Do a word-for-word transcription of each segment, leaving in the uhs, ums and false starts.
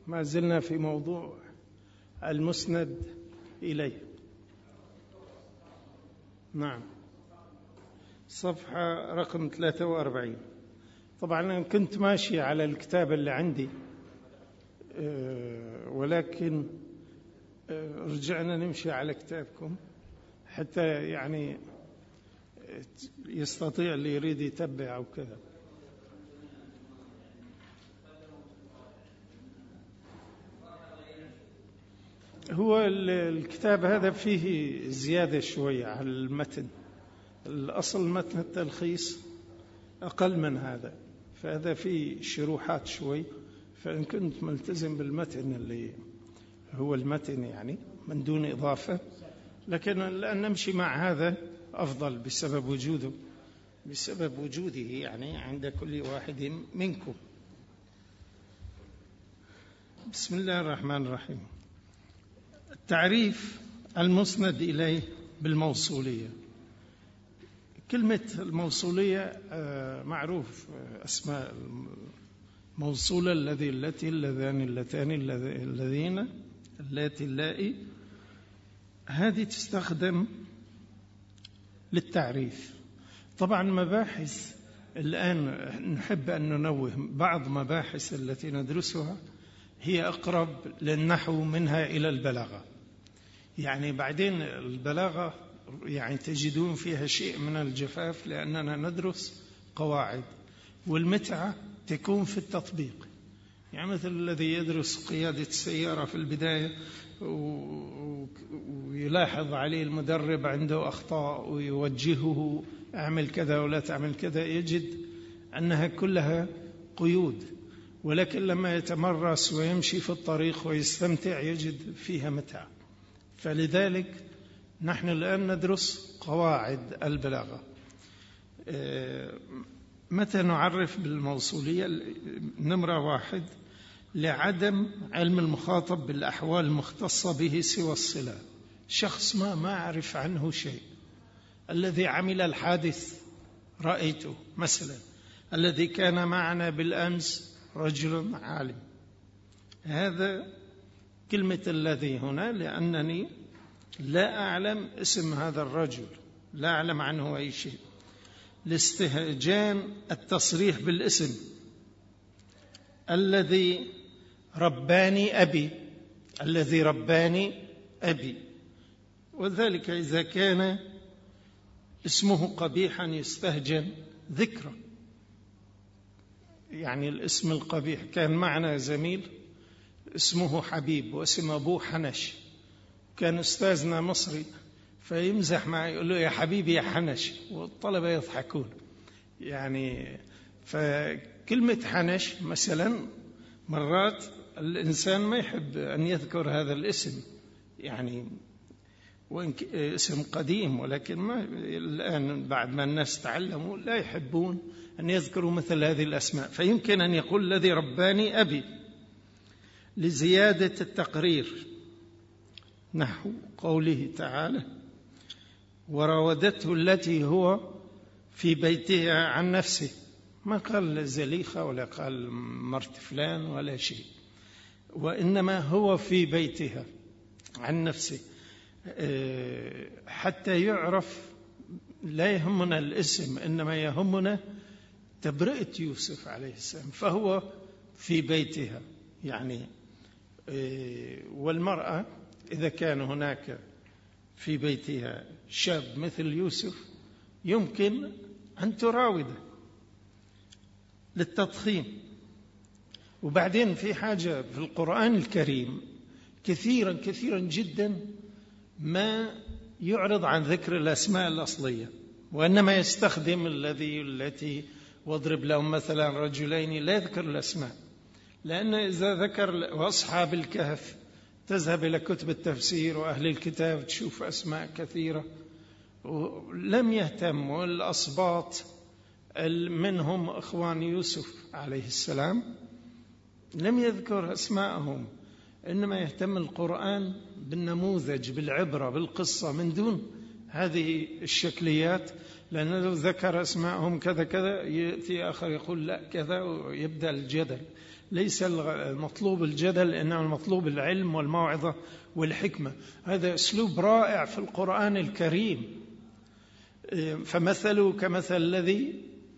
ما زلنا في موضوع المسند إليه. نعم، صفحة رقم ثلاثة وأربعين. طبعا أنا كنت ماشي على الكتاب اللي عندي، ولكن رجعنا نمشي على كتابكم حتى يعني يستطيع اللي يريد يتبع أو كذا. هو الكتاب هذا فيه زيادة شوية على المتن، الأصل متن التلخيص أقل من هذا، فهذا فيه شروحات شوي، فإن كنت ملتزم بالمتن اللي هو المتن يعني من دون إضافة، لكن الآن نمشي مع هذا أفضل بسبب وجوده بسبب وجوده يعني عند كل واحد منكم. بسم الله الرحمن الرحيم. التعريف المسند إليه بالموصولية. كلمة الموصولية معروف أسماء موصولة الذي التي اللذان اللتان الذين اللاتي اللائي، هذه تستخدم للتعريف. طبعا مباحث الآن نحب أن ننوه بعض مباحث التي ندرسها هي أقرب للنحو منها إلى البلاغة، يعني بعدين البلاغة يعني تجدون فيها شيء من الجفاف لأننا ندرس قواعد، والمتعة تكون في التطبيق. يعني مثل الذي يدرس قيادة السيارة في البداية ويلاحظ عليه المدرب عنده أخطاء ويوجهه اعمل كذا ولا تعمل كذا، يجد أنها كلها قيود، ولكن لما يتمرس ويمشي في الطريق ويستمتع يجد فيها متعة. فلذلك نحن الآن ندرس قواعد البلاغة. متى نعرف بالموصولية؟ نمرة واحد، لعدم علم المخاطب بالأحوال المختصة به سوى الصلة. شخص ما ما أعرف عنه شيء، الذي عمل الحادث رأيته مثلا، الذي كان معنا بالأمس رجل عالم. هذا كلمة الذي هنا لأنني لا أعلم اسم هذا الرجل، لا أعلم عنه أي شيء. لاستهجان التصريح بالاسم. الذي رباني أبي، الذي رباني أبي، وذلك إذا كان اسمه قبيحا يستهجن ذكره. يعني الاسم القبيح، كان معنا زميل اسمه حبيب واسم أبوه حنش، كان أستاذنا مصري فيمزح معي يقول له يا حبيبي يا حنش، والطلبة يضحكون. يعني فكلمة حنش مثلا مرات الإنسان ما يحب أن يذكر هذا الاسم، يعني وإن اسم قديم، ولكن ما الآن بعد ما الناس تعلموا لا يحبون أن يذكروا مثل هذه الأسماء، فيمكن أن يقول الذي رباني أبي لزيادة التقرير، نحو قوله تعالى وراودته التي هو في بيتها عن نفسه. ما قال زليخة ولا قال مرت فلان ولا شيء، وإنما هو في بيتها عن نفسه، حتى يعرف. لا يهمنا الاسم، إنما يهمنا تبرئة يوسف عليه السلام، فهو في بيتها يعني. والمرأة إذا كان هناك في بيتها شاب مثل يوسف يمكن أن تراوده للتضخيم. وبعدين في حاجة في القرآن الكريم كثيرا كثيرا جدا ما يعرض عن ذكر الأسماء الأصلية، وإنما يستخدم الذي التي واضرب لهم مثلا رجلين، لا يذكر الأسماء، لأن إذا ذكر وأصحاب الكهف تذهب إلى كتب التفسير وأهل الكتاب تشوف أسماء كثيرة، ولم يهتم. والأصباط منهم أخوان يوسف عليه السلام لم يذكر أسماءهم، إنما يهتم القرآن بالنموذج، بالعبرة، بالقصة، من دون هذه الشكليات. لأنه لو ذكر أسماءهم كذا كذا يأتي آخر يقول لا كذا ويبدأ الجدل. ليس المطلوب الجدل، إنما المطلوب العلم والموعظة والحكمة. هذا أسلوب رائع في القرآن الكريم. فمثلوا كمثل الذي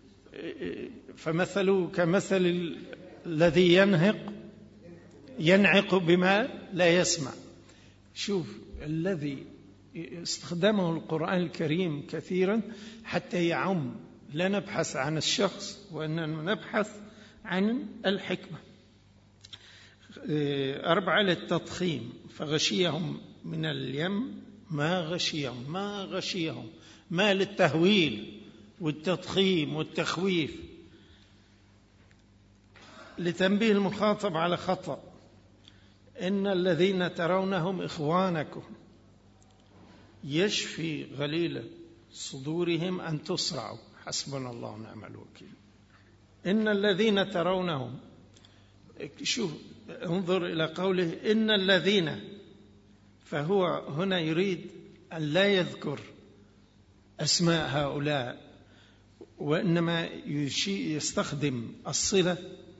فمثلوا كمثل الذي ينهق ينعق بما لا يسمع. شوف الذي استخدمه القرآن الكريم كثيرا حتى يعم، لا نبحث عن الشخص وإنما نبحث عن الحكمة. أربعة للتضخيم، فغشيهم من اليم ما غشيهم ما غشيهم ما للتهويل والتضخيم والتخويف، لتنبيه المخاطب على خطأ. إن الذين ترونهم إخوانكم يشفي غليل صدورهم أن تصرعوا حسبنا الله ونعم الوكيل. إن الذين ترونهم، شوف انظر إلى قوله إن الذين، فهو هنا يريد أن لا يذكر أسماء هؤلاء، وإنما يستخدم الصلة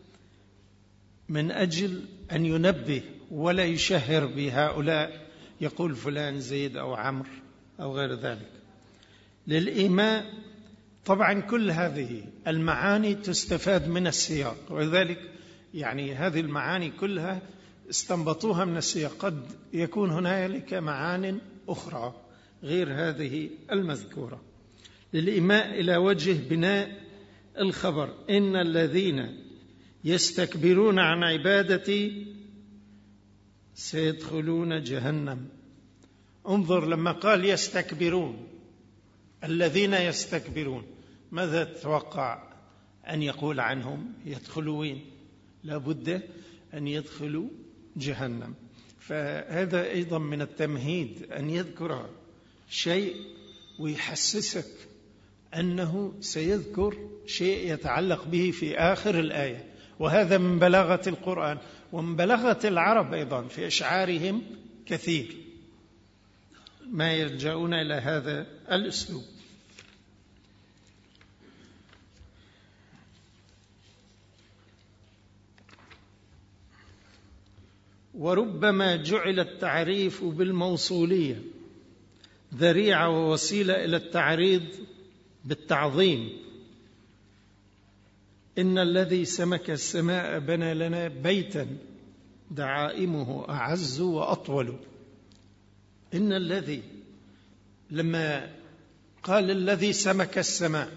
من أجل أن ينبه ولا يشهر بهؤلاء، يقول فلان زيد أو عمرو أو غير ذلك. للإيماء، طبعا كل هذه المعاني تستفاد من السياق، وذلك يعني هذه المعاني كلها استنبطوها من السياق. قد يكون هنالك معان أخرى غير هذه المذكورة. للإيماء إلى وجه بناء الخبر إن الذين يستكبرون عن عبادتي سيدخلون جهنم. انظر لما قال يستكبرون، الذين يستكبرون ماذا تتوقع أن يقول عنهم؟ يدخلون، لابد أن يدخلوا جهنم. فهذا أيضا من التمهيد أن يذكر شيء ويحسسك أنه سيذكر شيء يتعلق به في آخر الآية. وهذا من بلاغة القرآن ومن بلاغة العرب أيضا في أشعارهم كثير ما يلجؤون إلى هذا الأسلوب. وربما جعل التعريف بالموصولية ذريعة ووسيلة إلى التعريض بالتعظيم. إن الذي سمك السماء بنى لنا بيتا دعائمه أعز وأطول. إن الذي، لما قال الذي سمك السماء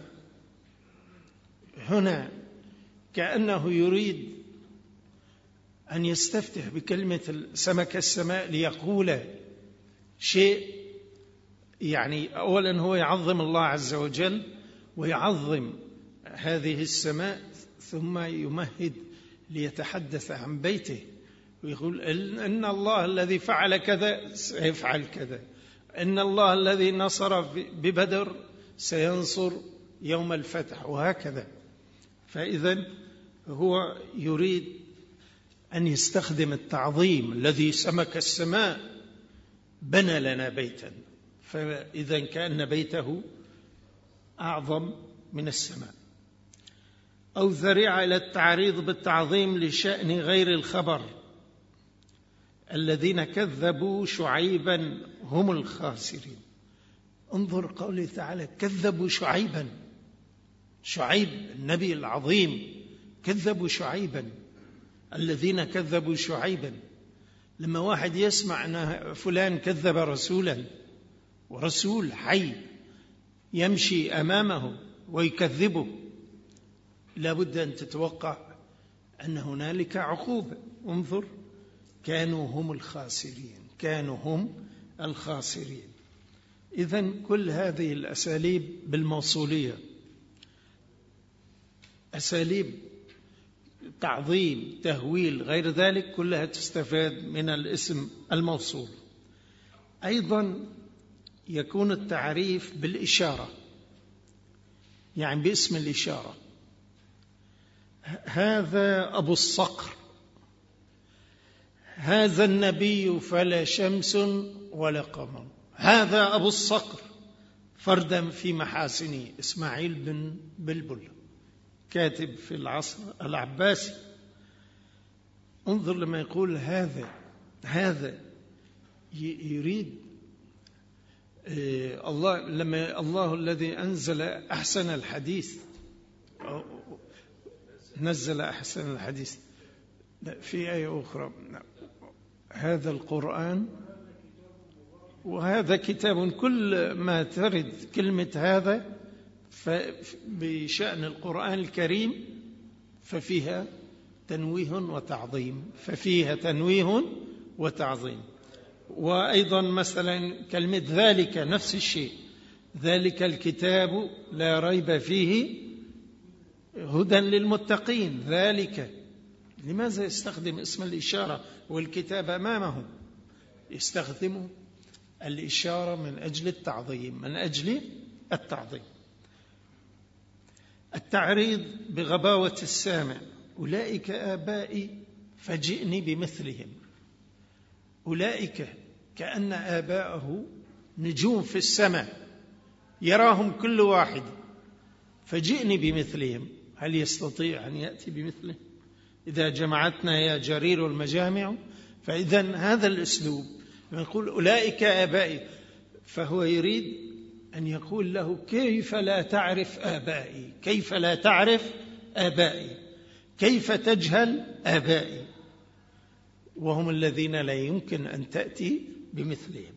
هنا كأنه يريد أن يستفتح بكلمة سمك السماء ليقول شيء، يعني أولا هو يعظم الله عز وجل ويعظم هذه السماء، ثم يمهد ليتحدث عن بيته ويقول إن الله الذي فعل كذا سيفعل كذا، إن الله الذي نصر ببدر سينصر يوم الفتح، وهكذا. فإذا هو يريد أن يستخدم التعظيم. الذي سمك السماء بنى لنا بيتا، فإذا كان بيته أعظم من السماء. أو ذريعة إلى التعريض بالتعظيم لشأن غير الخبر. الذين كذبوا شعيبا هم الخاسرين. انظر قوله تعالى كذبوا شعيبا، شعيب النبي العظيم كذبوا شعيبا. الذين كذبوا شعيبا، لما واحد يسمع أن فلان كذب رسولا ورسول حي يمشي أمامه ويكذبه، لابد أن تتوقع أن هنالك عقوبة. انظر كانوا هم الخاسرين، كانوا هم الخاسرين. إذن كل هذه الأساليب بالموصولية، أساليب تعظيم تهويل غير ذلك، كلها تستفاد من الاسم الموصول. أيضا يكون التعريف بالإشارة، يعني باسم الإشارة. هذا أبو الصقر، هذا النبي فلا شمس ولا قمر. هذا أبو الصقر فردا في محاسنه، إسماعيل بن بلبل كاتب في العصر العباسي. انظر لما يقول هذا هذا يريد الله، لما الله الذي أنزل أحسن الحديث نزل أحسن الحديث في آية أخرى هذا القرآن وهذا كتاب، كل ما ترد كلمة هذا بشأن القرآن الكريم ففيها تنويه وتعظيم ففيها تنويه وتعظيم. وأيضا مثلا كلمة ذلك نفس الشيء، ذلك الكتاب لا ريب فيه هدى للمتقين. ذلك لماذا يستخدم اسم الإشارة والكتاب أمامه؟ يستخدم الإشارة من أجل التعظيم، من أجل التعظيم. التعريض بغباوة السامع، أولئك آبائي فجئني بمثلهم. أولئك كأن آباءه نجوم في السماء يراهم كل واحد، فجئني بمثلهم. هل يستطيع أن يأتي بمثله؟ إذا جمعتنا يا جرير المجامع. فإذا هذا الأسلوب يقول أولئك آبائي، فهو يريد أن يقول له كيف لا تعرف آبائي، كيف لا تعرف آبائي، كيف تجهل آبائي، وهم الذين لا يمكن أن تأتي بمثلهم.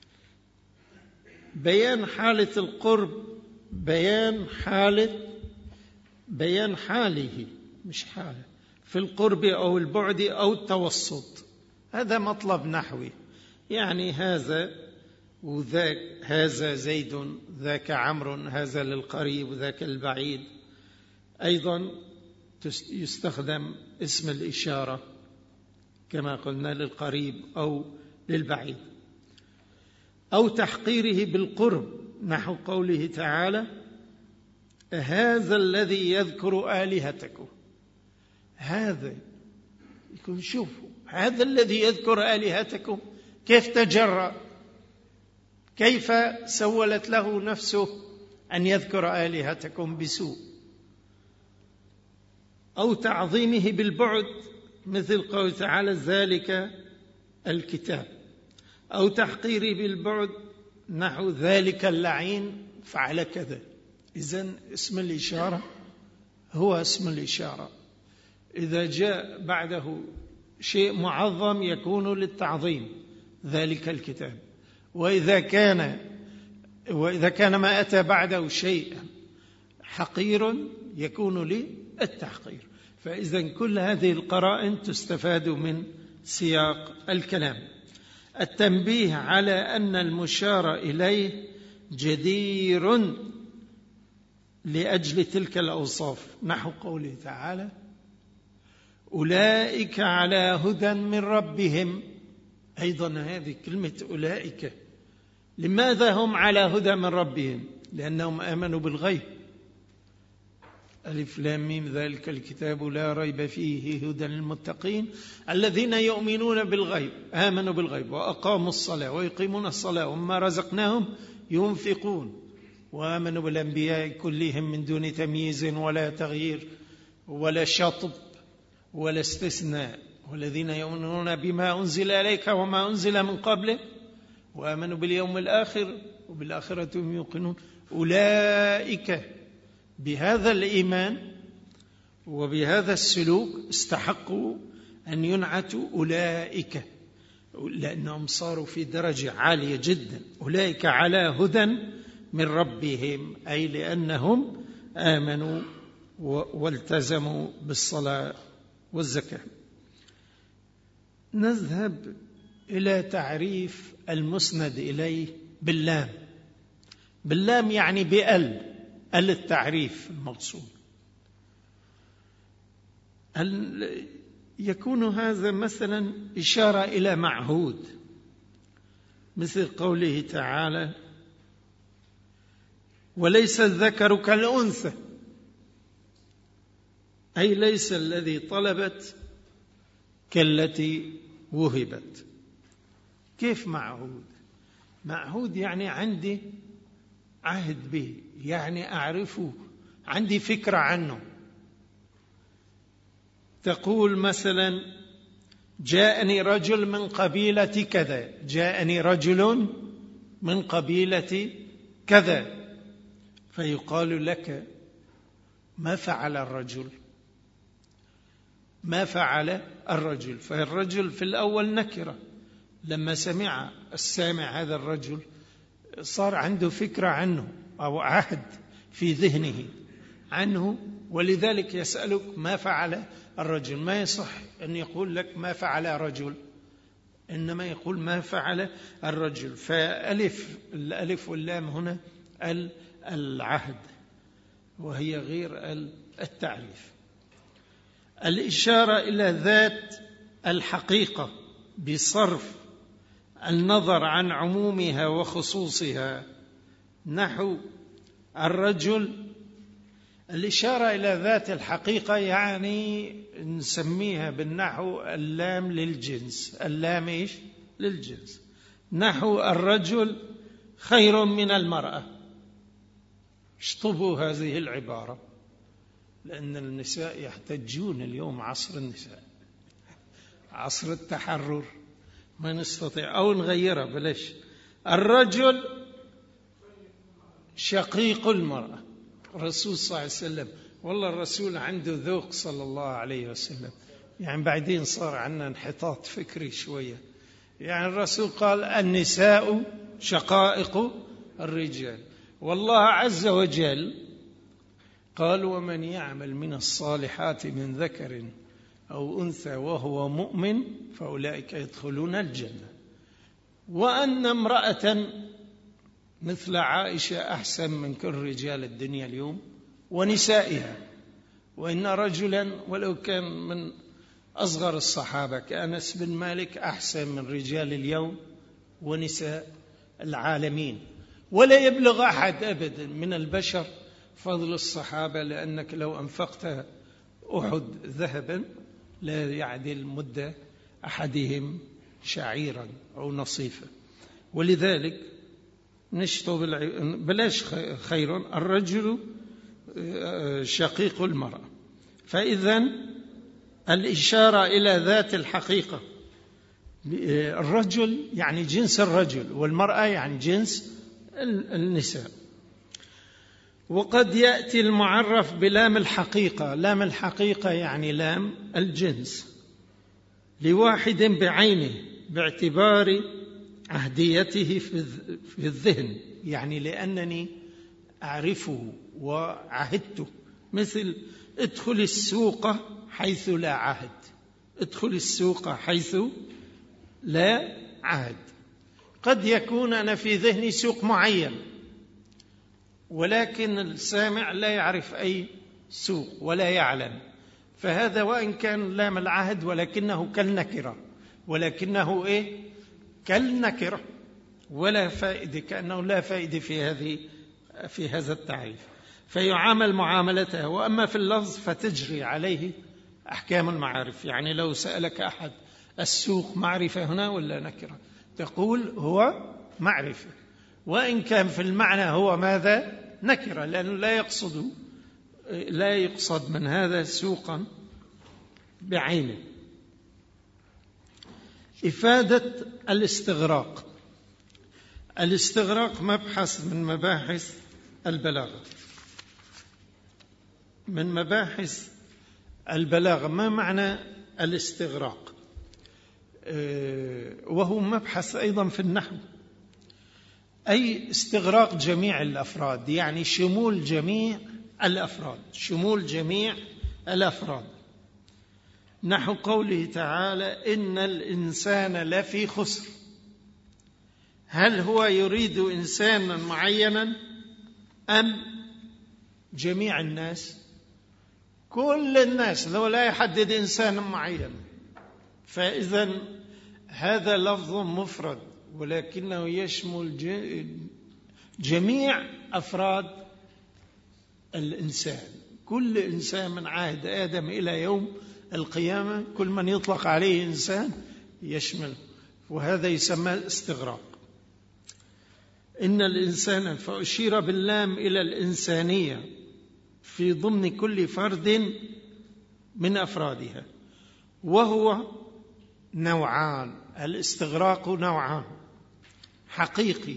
بيان حالة القرب، بيان حالة بيان حاله مش حاله في القرب أو البعد أو التوسط. هذا مطلب نحوي، يعني هذا وذاك، هذا زيد ذاك عمرو، هذا للقريب وذاك البعيد. أيضا يستخدم اسم الإشارة كما قلنا للقريب أو للبعيد، أو تحقيره بالقرب نحو قوله تعالى هذا الذي يذكر آلهتكم. هذا يكون شوفوا هذا الذي يذكر آلهتكم كيف تجرأ، كيف سولت له نفسه أن يذكر آلهتكم بسوء. أو تعظيمه بالبعد مثل قول تعالى ذلك الكتاب، أو تحقيره بالبعد نحو ذلك اللعين فعل كذا. إذن اسم الإشارة هو اسم الإشارة، إذا جاء بعده شيء معظم يكون للتعظيم ذلك الكتاب، وإذا كان وإذا كان ما أتى بعده شيء حقير يكون للتحقير. فإذا كل هذه القرائن تستفاد من سياق الكلام. التنبيه على أن المشار إليه جدير لأجل تلك الأوصاف نحو قوله تعالى أولئك على هدى من ربهم. أيضا هذه كلمة أولئك، لماذا هم على هدى من ربهم؟ لأنهم آمنوا بالغيب. ألف لام ميم ذلك الكتاب لا ريب فيه هدى للمتقين الذين يؤمنون بالغيب، آمنوا بالغيب وأقاموا الصلاة ويقيمون الصلاة وما رزقناهم ينفقون، وآمنوا بالأنبياء كلهم من دون تمييز ولا تغيير ولا شطب ولا استثناء، والذين يؤمنون بما أنزل إليك وما أنزل من قبله وآمنوا باليوم الآخر وبالآخرة هم يوقنون. أولئك بهذا الإيمان وبهذا السلوك استحقوا أن ينعتوا أولئك، لأنهم صاروا في درجة عالية جدا. أولئك على هدى من ربهم، أي لأنهم آمنوا والتزموا بالصلاة والزكاة. نذهب إلى تعريف المسند إليه باللام. باللام يعني بأل، أل التعريف المقصود. يكون هذا مثلا إشارة إلى معهود، مثل قوله تعالى وليس الذكر كالأنثى، أي ليس الذي طلبت كالتي وهبت. كيف معهود؟ معهود يعني عندي عهد به، يعني أعرفه، عندي فكرة عنه. تقول مثلا جاءني رجل من قبيلة كذا، جاءني رجل من قبيلة كذا، فيقال لك ما فعل الرجل، ما فعل الرجل. فالرجل في الأول نكرة، لما سمع السامع هذا الرجل صار عنده فكرة عنه أو عهد في ذهنه عنه، ولذلك يسألك ما فعل الرجل. ما يصح أن يقول لك ما فعل رجل، إنما يقول ما فعل الرجل. فألف الألف واللام هنا العهد، وهي غير التعريف. الإشارة إلى ذات الحقيقة بصرف النظر عن عمومها وخصوصها، نحو الرجل. الإشارة إلى ذات الحقيقة يعني نسميها بالنحو اللام للجنس، اللام إيش؟ للجنس. نحو الرجل خير من المرأة. اشطبوا هذه العبارة، لأن النساء يحتجون اليوم، عصر النساء، عصر التحرر، ما نستطيع أو نغيرها بلاش. الرجل شقيق المرأة. الرسول صلى الله عليه وسلم، والله الرسول عنده ذوق صلى الله عليه وسلم، يعني بعدين صار عندنا انحطاط فكري شوية. يعني الرسول قال النساء شقائق الرجال، والله عز وجل قال ومن يعمل من الصالحات من ذكر أو أنثى وهو مؤمن فأولئك يدخلون الجنة، وأن امرأة مثل عائشة أحسن من كل رجال الدنيا اليوم ونسائها، وإن رجلا ولو كان من أصغر الصحابة كأنس بن مالك أحسن من رجال اليوم ونساء العالمين. ولا يبلغ أحد أبدا من البشر فضل الصحابة، لأنك لو أنفقت أحد ذهبا لا يعدل مد أحدهم شعيرا أو نصيفا. ولذلك نشطب بلاش خير، الرجل شقيق المرأة. فإذن الإشارة إلى ذات الحقيقة، الرجل يعني جنس الرجل، والمرأة يعني جنس النساء. وقد يأتي المعرف بلام الحقيقة. لام الحقيقة يعني لام الجنس لواحد بعينه باعتبار عهديته في الذهن، يعني لأنني أعرفه وعهدته. مثل ادخل السوق حيث لا عهد، ادخل السوق حيث لا عهد. قد يكون أنا في ذهني سوق معين، ولكن السامع لا يعرف أي سوق ولا يعلم، فهذا وإن كان لام العهد ولكنه كالنكرة، ولكنه إيه؟ كالنكرة، ولا فائدة، كأنه لا فائدة في هذه في هذا التعريف، فيعامل معاملته. وأما في اللفظ فتجري عليه أحكام المعارف. يعني لو سألك أحد السوق معرفة هنا ولا نكرة، تقول هو معرفة، وإن كان في المعنى هو ماذا؟ نكرة، لأنه لا يقصد لا يقصد من هذا سوقا بعينه. إفادة الاستغراق. الاستغراق مبحث من مباحث البلاغة، من مباحث البلاغة. ما معنى الاستغراق؟ وهو مبحث أيضا في النحو، أي استغراق جميع الأفراد، يعني شمول جميع الأفراد، شمول جميع الأفراد. نحو قوله تعالى إن الإنسان لفي خسر. هل هو يريد إنسانا معينا أم جميع الناس؟ كل الناس، لو لا يحدد إنسانا معين. فإذا هذا لفظ مفرد ولكنه يشمل جميع أفراد الإنسان، كل إنسان من عهد آدم إلى يوم القيامة، كل من يطلق عليه إنسان يشمل، وهذا يسمى استغراق. إن الإنسان، فأشير باللام إلى الإنسانية في ضمن كل فرد من أفرادها، وهو نوعان، الاستغراق نوعان: حقيقي.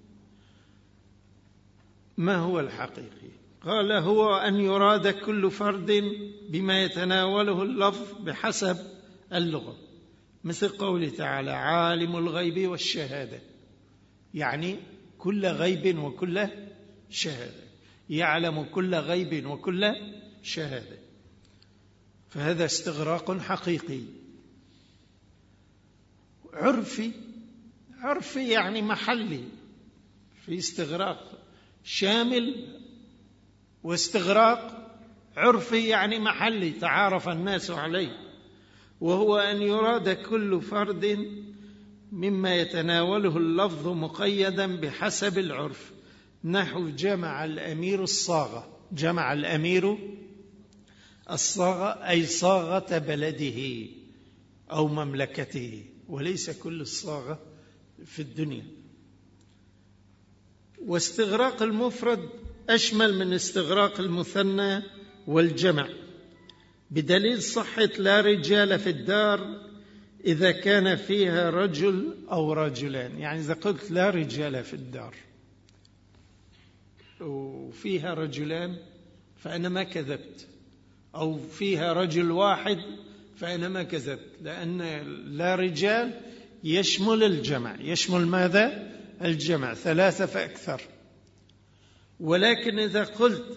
ما هو الحقيقي؟ قال: هو أن يراد كل فرد بما يتناوله اللفظ بحسب اللغة، مثل قوله تعالى: عالم الغيب والشهادة، يعني كل غيب وكل شهادة، يعلم كل غيب وكل شهادة، فهذا استغراق حقيقي. عرفي، عرفي يعني محلي، في استغراق شامل واستغراق عرفي يعني محلي تعارف الناس عليه، وهو أن يراد كل فرد مما يتناوله اللفظ مقيدا بحسب العرف، نحو جمع الأمير الصاغة. جمع الأمير الصاغة أي صاغة بلده أو مملكته، وليس كل الصاغة في الدنيا. واستغراق المفرد أشمل من استغراق المثنى والجمع، بدليل صحة لا رجال في الدار إذا كان فيها رجل أو رجلان. يعني إذا قلت لا رجال في الدار وفيها رجلان فأنا ما كذبت، أو فيها رجل واحد فأنا ما كذبت، لأن لا رجال يشمل الجمع. يشمل ماذا؟ الجمع، ثلاثة فأكثر. ولكن إذا قلت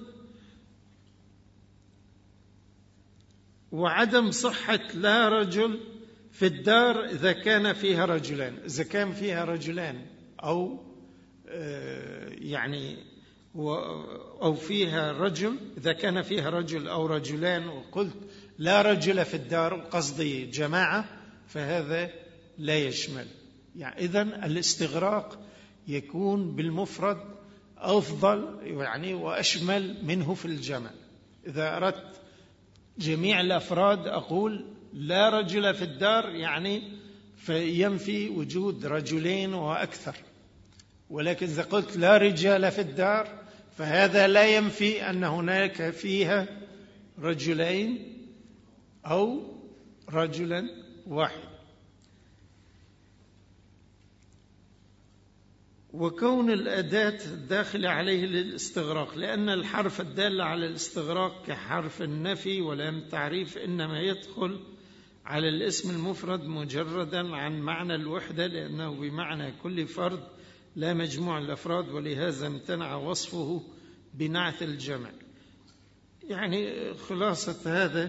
وعدم صحة لا رجل في الدار إذا كان فيها رجلان، إذا كان فيها رجلان أو يعني أو فيها رجل، إذا كان فيها رجل أو رجلان وقلت لا رجل في الدار قصدي جماعة، فهذا لا يشمل. يعني إذن الاستغراق يكون بالمفرد أفضل يعني وأشمل منه في الجمع. إذا أردت جميع الأفراد أقول لا رجل في الدار، يعني فينفي وجود رجلين وأكثر. ولكن إذا قلت لا رجال في الدار فهذا لا ينفي أن هناك فيها رجلين أو رجلا واحد. وكون الأداة الداخلة عليه للاستغراق، لأن الحرف الدال على الاستغراق كحرف النفي ولام تعريف إنما يدخل على الاسم المفرد مجردا عن معنى الوحدة، لأنه بمعنى كل فرد لا مجموع الأفراد، ولهذا امتنع وصفه بنعت الجمع. يعني خلاصة هذا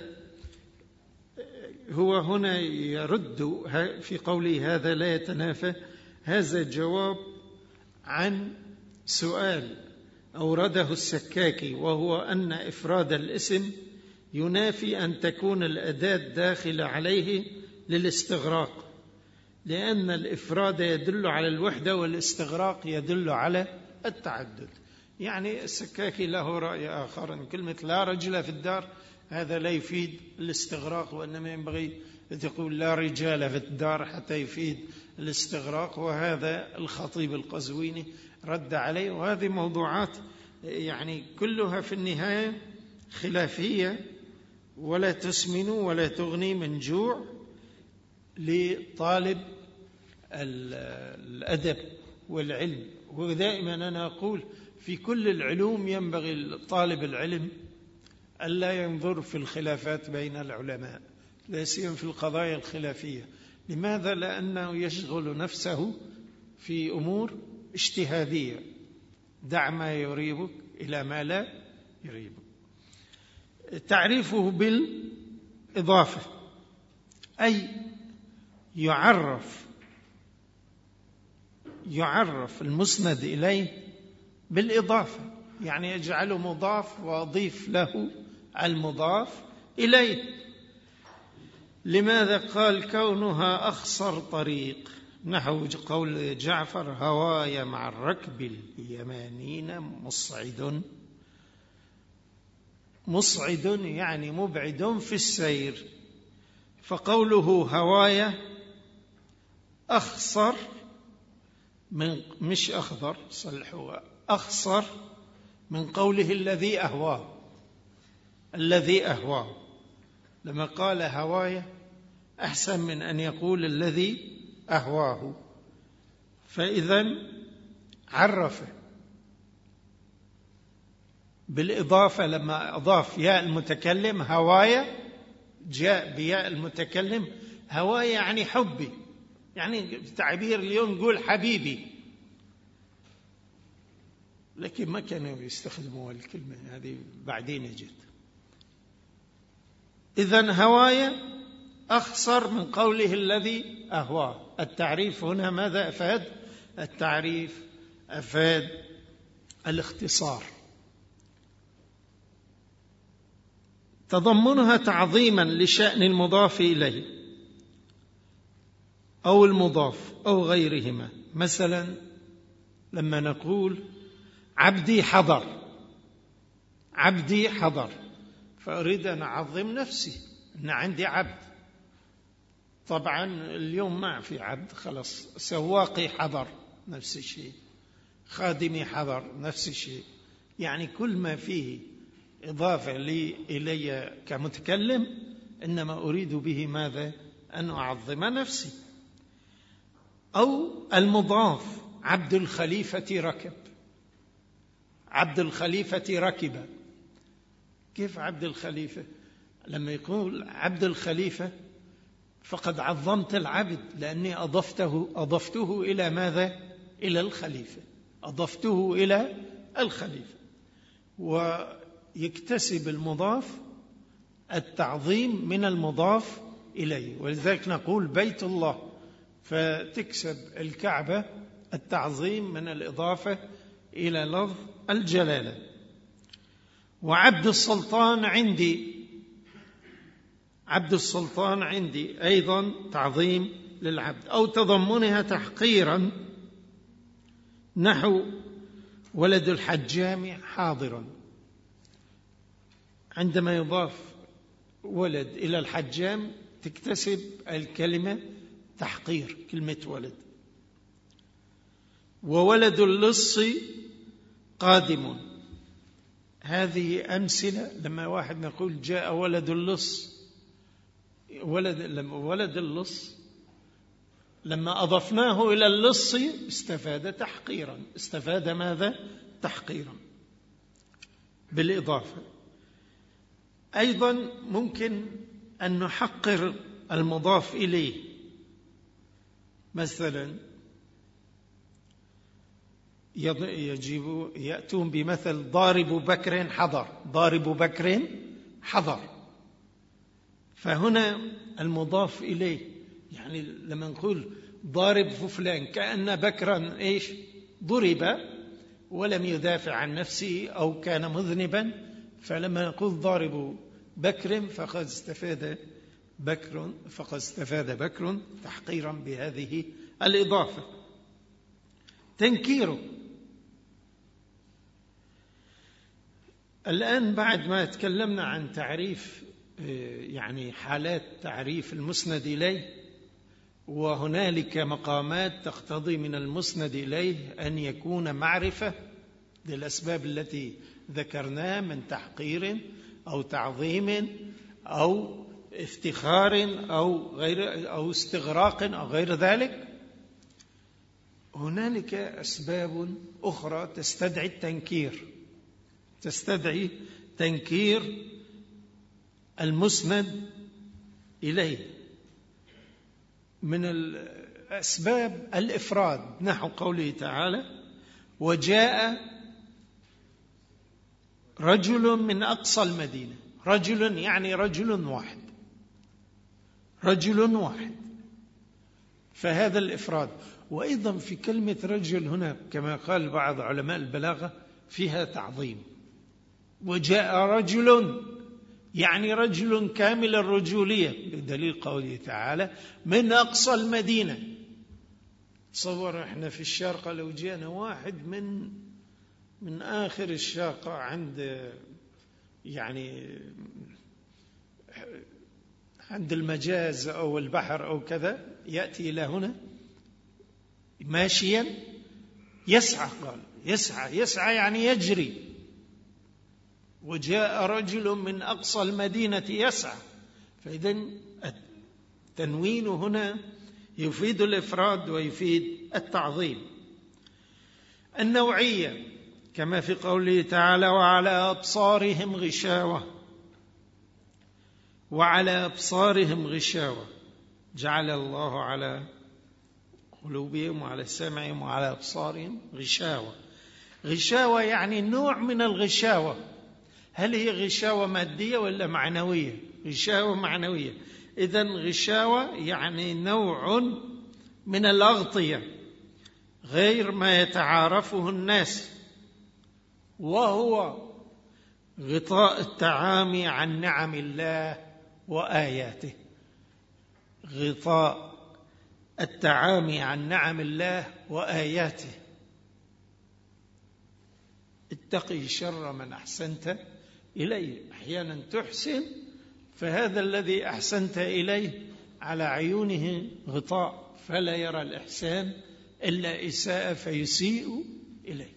هو هنا يرد في قوله هذا لا يتنافى، هذا جواب عن سؤال أورده السكاكي، وهو أن إفراد الاسم ينافي أن تكون الأداة داخلة عليه للاستغراق، لأن الإفراد يدل على الوحدة والاستغراق يدل على التعدد. يعني السكاكي له رأي آخر، أن كلمة لا رجل في الدار هذا لا يفيد الاستغراق، وإنما ينبغي أن تقول لا رجال في الدار حتى يفيد الاستغراق. وهذا الخطيب القزويني رد عليه. وهذه موضوعات يعني كلها في النهاية خلافية، ولا تسمن ولا تغني من جوع لطالب الأدب والعلم. ودائما أنا أقول في كل العلوم ينبغي طالب العلم ألا ينظر في الخلافات بين العلماء، لا سيما في القضايا الخلافية. لماذا؟ لأنه يشغل نفسه في أمور اجتهادية. دع ما يريبك إلى ما لا يريبك. تعريفه بالإضافة، أي يعرف يعرف المسند إليه بالإضافة، يعني يجعله مضاف وأضيف له المضاف إليه. لماذا؟ قال كونها أخصر طريق، نحو قول جعفر هواي مع الركب اليمانين مصعد. مصعد يعني مبعد في السير، فقوله هواي أخصر من مش أخضر، صلحوا أخصر من قوله الذي أهواه. الذي أهواه لما قال هواي أحسن من أن يقول الذي أهواه. فإذا عرفه بالإضافة، لما أضاف ياء المتكلم هوايا، جاء بياء المتكلم هوايا يعني حبي، يعني تعبير اليوم نقول حبيبي، لكن ما كانوا يستخدموا الكلمة هذه، بعدين جت. إذن هوايا أخصر من قوله الذي أهواه. التعريف هنا ماذا أفاد؟ التعريف أفاد الاختصار. تضمنها تعظيما لشأن المضاف إليه أو المضاف أو غيرهما. مثلا لما نقول عبدي حضر، عبدي حضر، فأريد أن أعظم نفسي أن عندي عبد. طبعا اليوم ما في عبد، خلاص. سواقي حضر نفس الشيء، خادمي حضر نفس الشيء. يعني كل ما فيه إضافة لي إلي كمتكلم إنما أريد به ماذا؟ أن أعظم نفسي. أو المضاف عبد الخليفة ركب، عبد الخليفة ركب. كيف عبد الخليفة؟ لما يقول عبد الخليفة فقد عظمت العبد، لأني أضفته أضفته إلى ماذا؟ إلى الخليفة، أضفته إلى الخليفة. ويكتسب المضاف التعظيم من المضاف إليه، ولذلك نقول بيت الله، فتكسب الكعبة التعظيم من الإضافة إلى لفظ الجلالة. وعبد السلطان عندي، عبد السلطان عندي أيضا تعظيم للعبد. أو تضمنها تحقيرا، نحو ولد الحجام حاضرا. عندما يضاف ولد إلى الحجام تكتسب الكلمة تحقير، كلمة ولد. وولد اللص قادم. هذه أمثلة. لما واحد نقول جاء ولد اللص، ولد لما ولد اللص لما أضفناه إلى اللص استفاد تحقيرا. استفاد ماذا؟ تحقيرا بالإضافة. أيضا ممكن أن نحقر المضاف إليه. مثلا يجيب يأتون بمثل ضارب بكر حضر، ضارب بكر حضر. فهنا المضاف إليه، يعني لما نقول ضارب فلان كأن بكرا إيش؟ ضرب ولم يدافع عن نفسه أو كان مذنبا. فلما نقول ضارب بكر فقد استفاد بكر فقد استفاد بكر تحقيرا بهذه الإضافة. تنكيره. الآن بعد ما تكلمنا عن تعريف، يعني حالات تعريف المسند إليه، وهنالك مقامات تقتضي من المسند إليه أن يكون معرفة للأسباب التي ذكرناها من تحقير أو تعظيم أو افتخار أو غير أو استغراق أو غير ذلك. هنالك أسباب أخرى تستدعي التنكير، تستدعي تنكير المسند إليه. من الأسباب الإفراد، نحو قوله تعالى وجاء رجل من أقصى المدينة. رجل يعني رجل واحد، رجل واحد، فهذا الإفراد. وأيضا في كلمة رجل هنا كما قال بعض علماء البلاغة فيها تعظيم. وجاء رجل يعني رجل كامل الرجولية، بدليل قوله تعالى من أقصى المدينة. تصور احنا في الشارقة لو جاءنا واحد من من آخر الشارقة عند يعني عند المجاز أو البحر أو كذا، يأتي إلى هنا ماشيا يسعى، قال يسعى، يسعى يعني يجري. وجاء رجل من أقصى المدينة يسعى. فإذن التنوين هنا يفيد الإفراد ويفيد التعظيم. النوعية كما في قوله تعالى وعلى أبصارهم غشاوة، وعلى أبصارهم غشاوة، جعل الله على قلوبهم وعلى سمعهم وعلى أبصارهم غشاوة. غشاوة يعني نوع من الغشاوة. هل هي غشاوة مادية ولا معنوية؟ غشاوة معنوية. إذن غشاوة يعني نوع من الأغطية غير ما يتعارفه الناس، وهو غطاء التعامي عن نعم الله وآياته. غطاء التعامي عن نعم الله وآياته. اتقي شر من أحسنت إليه. أحيانا تحسن فهذا الذي أحسنت إليه على عيونه غطاء، فلا يرى الإحسان إلا إساءة فيسيء إليه.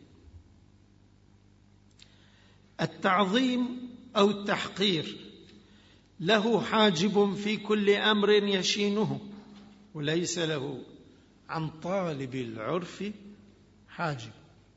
التعظيم أو التحقير له حاجب في كل أمر يشينه، وليس له عن طالب العرف حاجب.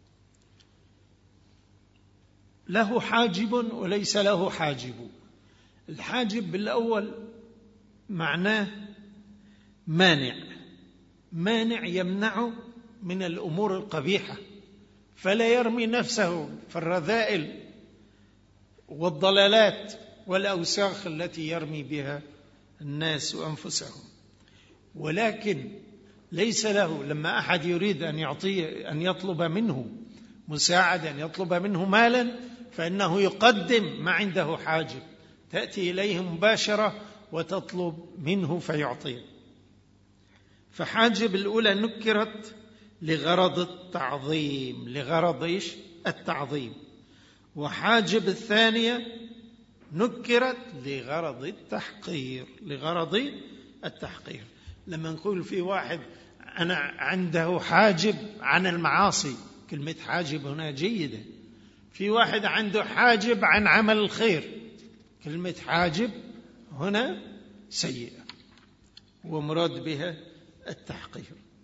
له حاجب وليس له حاجب. الحاجب بالأول معناه مانع، مانع يمنعه من الأمور القبيحة، فلا يرمي نفسه في الرذائل والضلالات والأوساخ التي يرمي بها الناس أنفسهم. ولكن ليس له لما أحد يريد أن يعطيه أن يطلب منه مساعدة، أن يطلب منه مالا، فإنه يقدم ما عنده حاجب، تأتي إليه مباشرة وتطلب منه فيعطيه. فحاجب الأولى نكرت لغرض التعظيم، لغرض إيش؟ التعظيم. وحاجب الثانية نكرت لغرض التحقير، لغرض التحقير. لما نقول في واحد أنا عنده حاجب عن المعاصي، كلمة حاجب هنا جيدة. في واحد عنده حاجب عن عمل الخير، كلمة حاجب هنا سيئة، ومراد بها التحقير.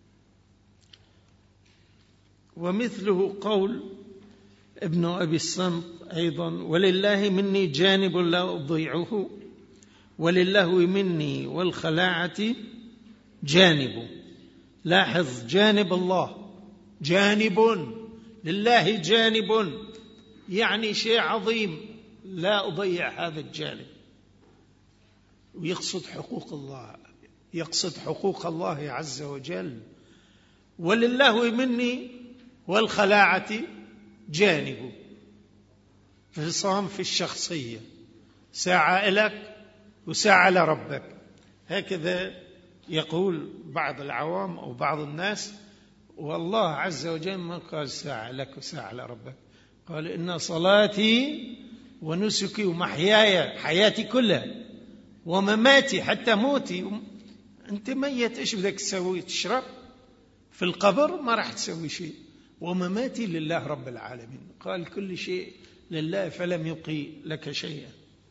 ومثله قول ابن أبي الصمت أيضا ولله مني جانب لا أضيعه، ولله مني والخلاعة جانب. لاحظ جانب الله، جانب لله، جانب يعني شيء عظيم لا أضيع هذا الجانب. ويقصد حقوق الله، يقصد حقوق الله عز وجل. ولله مني والخلاعة جانب، فصام في الشخصية، ساعة لك وساعة لربك. هكذا يقول بعض العوام أو بعض الناس، والله عز وجل ما قال ساعة لك وساعة لربك، قال إن صلاتي ونسكي ومحياي، حياتي كلها، ومماتي حتى موتي. أنت ميت إيش بدك تسوي؟ تشرب في القبر؟ ما راح تسوي شيء. ومماتي لله رب العالمين، قال كل شيء لله فلم يبقي لك شيئا.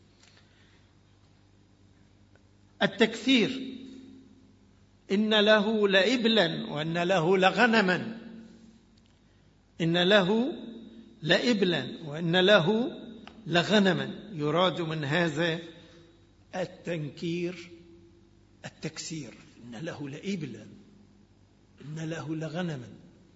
التكثير إن له لإبلا وأن له لغنما، إن له لإبلا وأن له لغنما. يراد من هذا التنكير التكسير، إن له لإبلا إن له لغنما.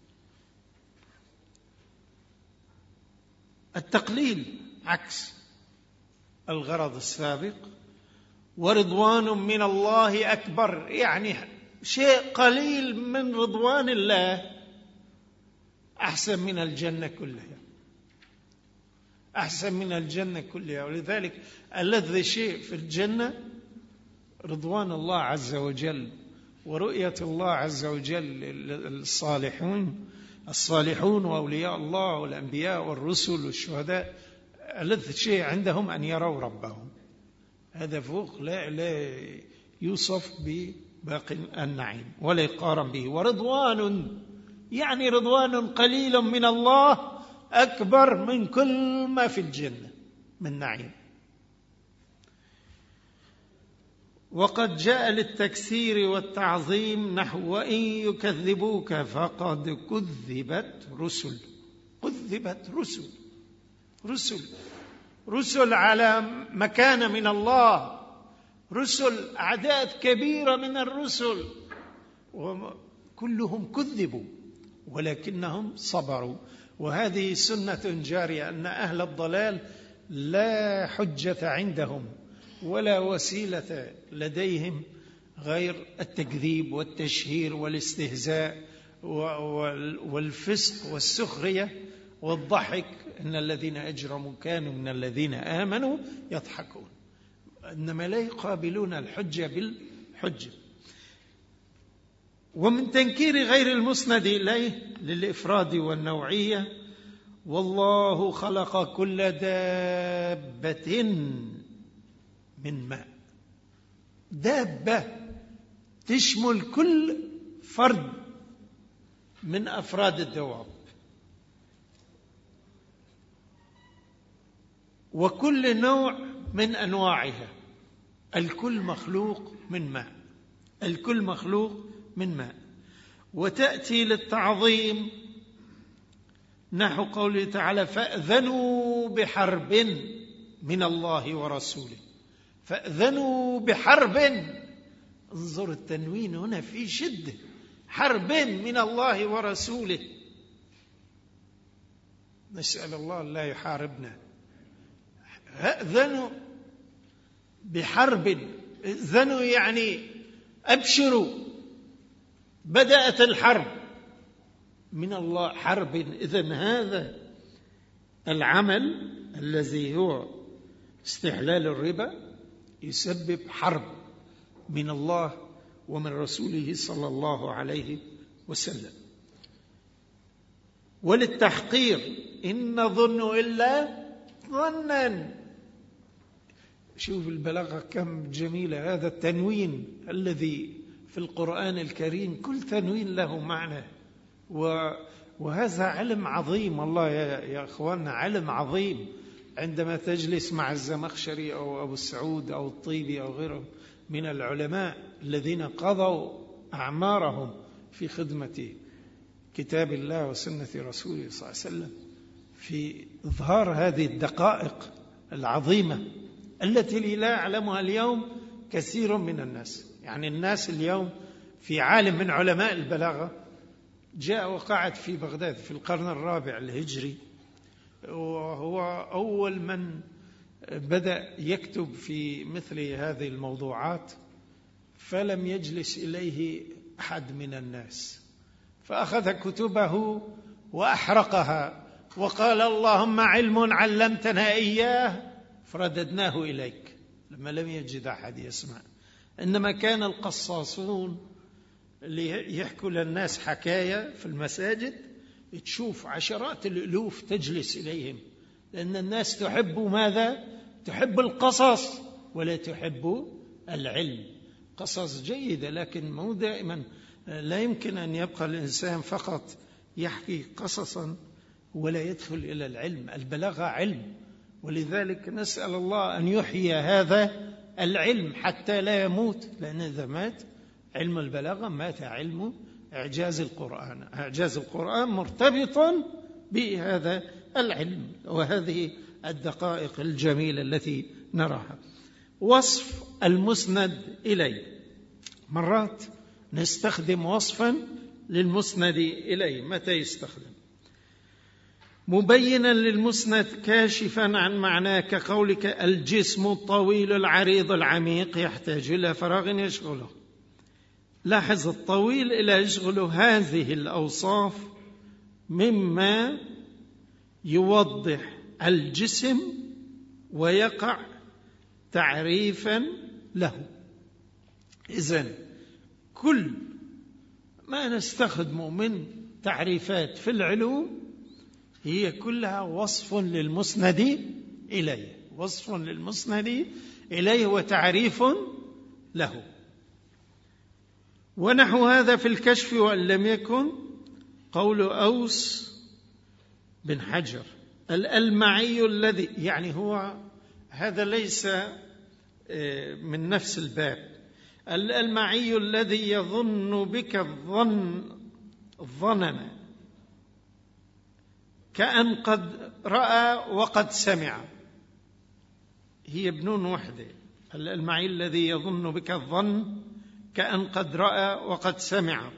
التقليل عكس الغرض السابق. ورضوان من الله أكبر، يعني شيء قليل من رضوان الله أحسن من الجنة كلها، أحسن من الجنة كلها. ولذلك ألذ شيء في الجنة رضوان الله عز وجل، ورؤية الله عز وجل. الصالحون الصالحون وأولياء الله والأنبياء والرسل والشهداء ألذ شيء عندهم أن يروا ربهم. هذا فوق لا, لا يوصف بباقي النعيم ولا يقارن به. ورضوان يعني رضوان قليل من الله أكبر من كل ما في الجنة من نعيم. وقد جاء للتكسير والتعظيم نحو وإن يكذبوك فقد كذبت رسل. كذبت رسل رسل رسل على مكانة من الله، رسل أعداد كبيرة من الرسل وكلهم كذبوا ولكنهم صبروا. وهذه سنة جارية أن أهل الضلال لا حجة عندهم ولا وسيلة لديهم غير التكذيب والتشهير والاستهزاء والفسق والسخرية والضحك. إن الذين أجرموا كانوا من الذين آمنوا يضحكون، إنما لا يقابلون الحجة بالحجة. ومن تنكير غير المسند إليه للإفراد والنوعية: والله خلق كل دابة من ماء. دابة تشمل كل فرد من أفراد الدواب، وكل نوع من أنواعها، الكل مخلوق من ماء، الكل مخلوق من ماء. وتأتي للتعظيم نحو قوله تعالى: فأذنوا بحرب من الله ورسوله. فأذنوا بحرب، انظر التنوين هنا في شدة، حرب من الله ورسوله. نسأل الله لا يحاربنا. أذنوا بحرب، أذنوا يعني أبشروا، بدأت الحرب من الله. حرب، إذن هذا العمل الذي هو استحلال الربا يسبب حرب من الله ومن رسوله صلى الله عليه وسلم. وللتحقير: إن نظن إلا ظنا. شوف البلاغة كم جميلة، هذا التنوين الذي في القرآن الكريم كل تنوين له معنى، وهذا علم عظيم. الله يا أخواننا علم عظيم. عندما تجلس مع الزمخشري أو أبو السعود أو الطيبي أو غيرهم من العلماء الذين قضوا أعمارهم في خدمة كتاب الله وسنة رسوله صلى الله عليه وسلم، في إظهار هذه الدقائق العظيمة التي لا يعلمها اليوم كثير من الناس. يعني الناس اليوم في عالم من علماء البلاغة جاء وقعد في بغداد في القرن الرابع الهجري، وهو أول من بدأ يكتب في مثل هذه الموضوعات، فلم يجلس إليه أحد من الناس، فأخذ كتبه وأحرقها وقال: اللهم علم علمتنا إياه فرددناه إليك، لما لم يجد أحد يسمع. إنما كان القصاصون اللي يحكوا للناس حكاية في المساجد تشوف عشرات الألوف تجلس إليهم، لأن الناس تحب ماذا؟ تحب القصص ولا تحب العلم. قصص جيدة، لكن مو دائما، لا يمكن أن يبقى الإنسان فقط يحكي قصصا ولا يدخل إلى العلم. البلاغة علم، ولذلك نسأل الله أن يحيي هذا العلم حتى لا يموت، لأن إذا مات علم البلاغة مات علم إعجاز القرآن. إعجاز القرآن مرتبط بهذا العلم وهذه الدقائق الجميلة التي نراها. وصف المسند إليه: مرات نستخدم وصفا للمسند إليه. متى يستخدم؟ مبينا للمسند كاشفا عن معناه، كقولك: الجسم الطويل العريض العميق يحتاج إلى فراغ يشغله. لاحظ، الطويل إلى يشغل هذه الأوصاف مما يوضح الجسم ويقع تعريفا له. إذن كل ما نستخدمه من تعريفات في العلوم هي كلها وصف للمسند إليه، وصف للمسند إليه وتعريف له. ونحو هذا في الكشف وإن لم يكن قول أوس بن حجر الألمعي الذي، يعني هو هذا ليس من نفس الباب، المعي الذي يظن بك الظن ظننا كأن قد رأى وقد سمع، هي بنون وحده. المعي الذي يظن بك الظن كأن قد رأى وقد سمع.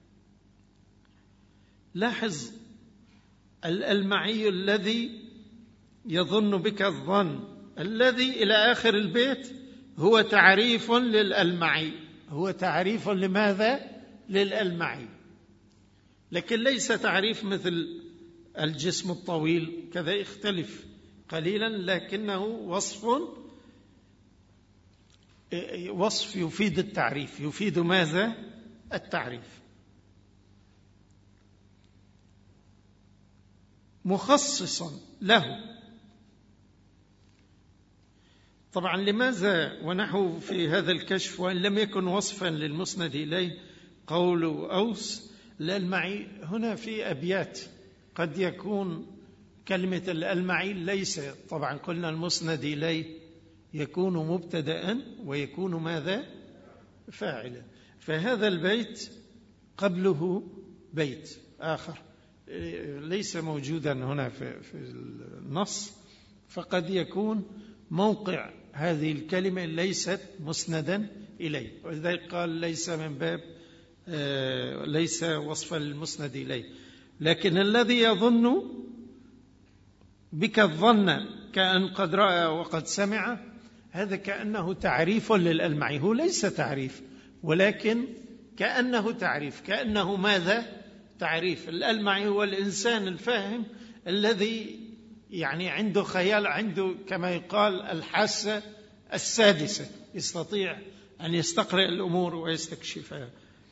لاحظ المعي الذي يظن بك الظن، الذي إلى آخر البيت هو تعريف للمعي، هو تعريف لماذا؟ للمعي، لكن ليس تعريف مثل الجسم الطويل كذا، يختلف قليلا، لكنه وصف وصف يفيد التعريف. يفيد ماذا؟ التعريف. مخصصا له. طبعا لماذا ونحو في هذا الكشف وإن لم يكن وصفا للمسند إليه قول أوس؟ للمعي هنا في أبيات قد يكون كلمة المعي ليس، طبعا قلنا المسند إليه يكون مبتدأ ويكون ماذا؟ فاعلا. فهذا البيت قبله بيت آخر ليس موجودا هنا في النص، فقد يكون موقع هذه الكلمة ليست مسندا إليه، ولذلك قال ليس من باب ليس وصفا للمسند إليه. لكن الذي يظن بك الظن كأن قد رأى وقد سمع، هذا كأنه تعريف للمعي، هو ليس تعريف ولكن كأنه تعريف. كأنه ماذا؟ تعريف. المعي هو الإنسان الفاهم الذي يعني عنده خيال، عنده كما يقال الحاسة السادسة، يستطيع أن يستقرأ الأمور ويستكشفها.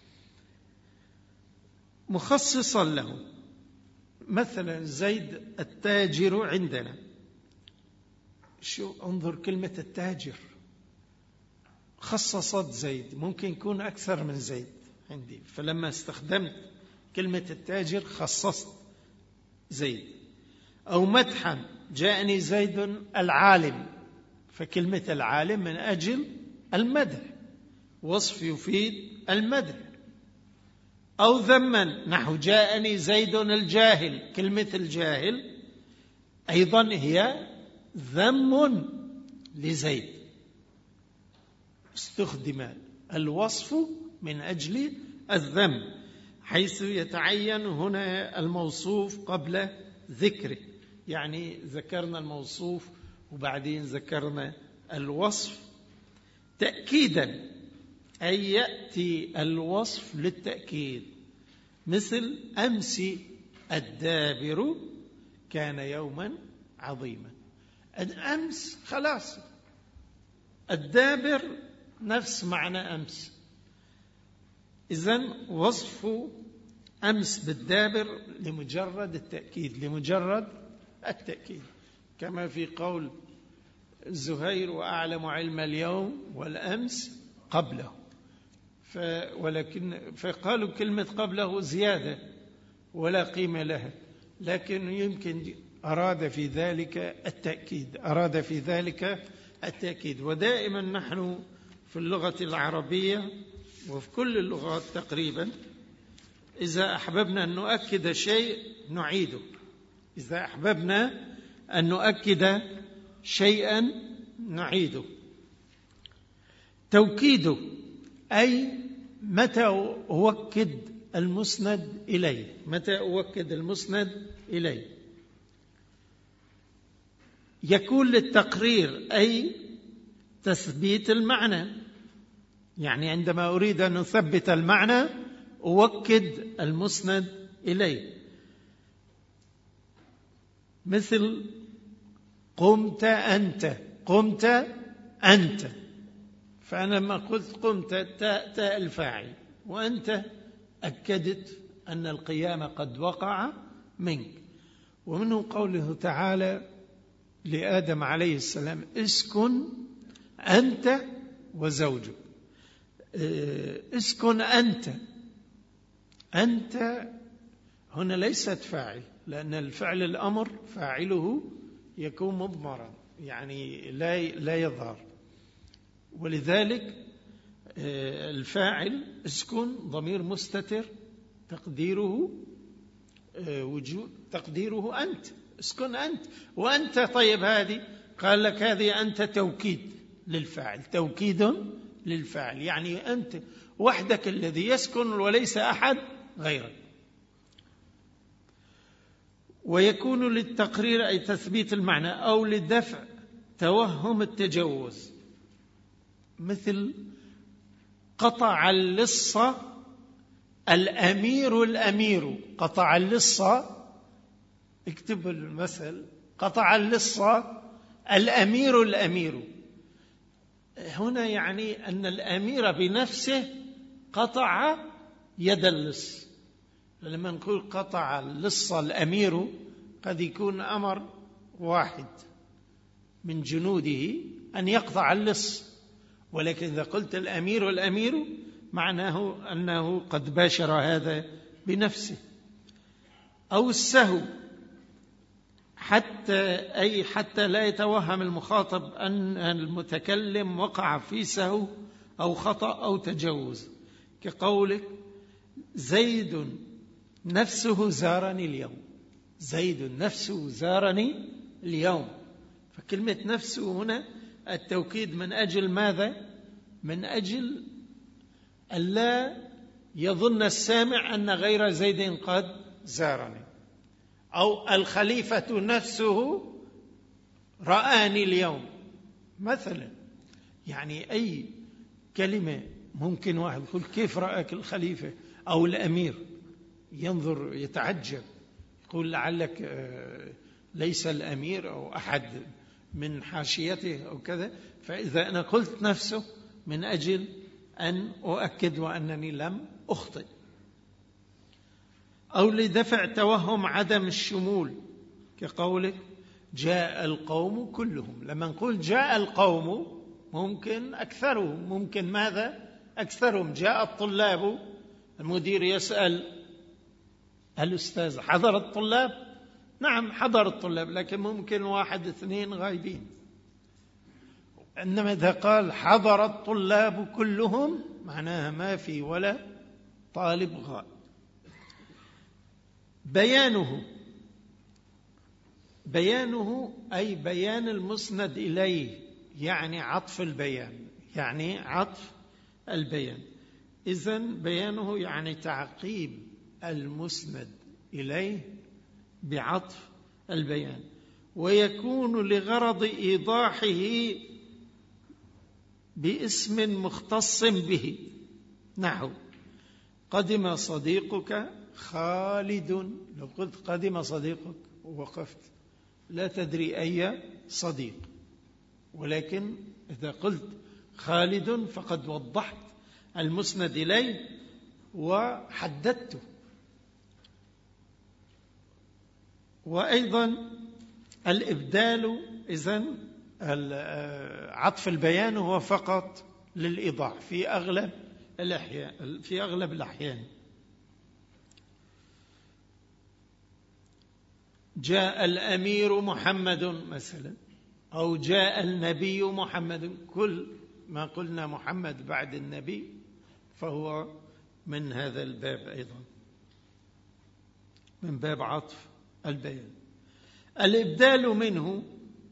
مخصصا له. مثلا زيد التاجر عندنا، شو انظر كلمة التاجر خصصت زيد، ممكن يكون أكثر من زيد عندي، فلما استخدمت كلمة التاجر خصصت زيد. أو مدحا جاءني زيد العالم، فكلمة العالم من أجل المدح، وصف يفيد المدح. أو ذما نحو جاءني زيد الجاهل، كلمة الجاهل أيضا هي ذم لزيد، استخدم الوصف من أجل الذم، حيث يتعين هنا الموصوف قبل ذكره. يعني ذكرنا الموصوف وبعدين ذكرنا الوصف تأكيدا، أي يأتي الوصف للتأكيد، مثل أمس الدابر كان يوما عظيما. الأمس خلاص، الدابر نفس معنى أمس، إذن وصف أمس بالدابر لمجرد التأكيد، لمجرد التأكيد، كما في قول زهير وأعلم علم اليوم والأمس قبله، ف ولكن فقالوا كلمة قبله زيادة ولا قيمة لها، لكن يمكن أراد في ذلك التأكيد، أراد في ذلك التأكيد. ودائما نحن في اللغة العربية وفي كل اللغات تقريبا إذا أحببنا أن نؤكد شيء نعيده، إذا أحببنا أن نؤكد شيئا نعيده. توكيده أي متى أوكد المسند إليه، متى أوكد المسند إليه. يكون للتقرير أي تثبيت المعنى، يعني عندما أريد أن أثبت المعنى أوكد المسند إليه، مثل قمت أنت، قمت أنت، فأنا لما قلت قمت تاء تاء الفاعل، وأنت أكدت أن القيام قد وقع منك. ومنه قوله تعالى لآدم عليه السلام اسكن أنت وزوجك، اسكن أنت، أنت هنا ليست فاعل، لأن الفعل الأمر فاعله يكون مضمرا، يعني لا لا يظهر، ولذلك الفاعل اسكن ضمير مستتر تقديره وجود، تقديره أنت، اسكن أنت. وأنت طيب هذه، قال لك هذه أنت توكيد للفاعل، توكيد للفاعل، يعني أنت وحدك الذي يسكن وليس أحد غيرك. ويكون للتقرير أي تثبيت المعنى أو لدفع توهم التجوز، مثل قطع اللص الأمير الأمير. قطع اللص، اكتب المثل، قطع اللص الأمير الأمير. هنا يعني أن الأمير بنفسه قطع يد اللص. لما نقول قطع اللص الأمير قد يكون أمر واحد من جنوده أن يقطع اللص، ولكن إذا قلت الأمير الأمير معناه أنه قد باشر هذا بنفسه. أو السهو، حتى أي حتى لا يتوهم المخاطب أن المتكلم وقع في سهو أو خطأ أو تجوز، كقولك زيد نفسه زارني اليوم. زيد نفسه زارني اليوم، فكلمة نفسه هنا التوكيد من أجل ماذا؟ من أجل ألا يظن السامع أن غير زيد قد زارني. أو الخليفة نفسه رآني اليوم مثلا. يعني أي كلمة ممكن واحد يقول كيف رأك الخليفة أو الأمير، ينظر يتعجب، يقول لعلك ليس الأمير أو أحد من حاشيته أو كذا. فإذا أنا قلت نفسه من أجل أن أؤكد وأنني لم أخطئ. أو لدفع توهم عدم الشمول، كقولك جاء القوم كلهم. لما نقول جاء القوم ممكن أكثرهم، ممكن ماذا؟ أكثرهم. جاء الطلاب، المدير يسأل الأستاذ حضر الطلاب؟ نعم حضر الطلاب، لكن ممكن واحد اثنين غايبين. إنما إذا قال حضر الطلاب كلهم معناها ما في ولا طالب غائب. بيانه، بيانه أي بيان المسند إليه، يعني عطف البيان، يعني عطف البيان. إذن بيانه يعني تعقيب المسند إليه بعطف البيان. ويكون لغرض إيضاحه باسم مختص به، نحو قدم صديقك خالد. لو قلت قدم صديقك ووقفت لا تدري أي صديق، ولكن إذا قلت خالد فقد وضحت المسند إليه وحددته. وأيضا الإبدال، إذن عطف البيان هو فقط للإيضاح في أغلب الأحيان، في أغلب الأحيان. جاء الأمير محمد مثلا، أو جاء النبي محمد. كل ما قلنا محمد بعد النبي فهو من هذا الباب أيضا، من باب عطف البيان. الإبدال منه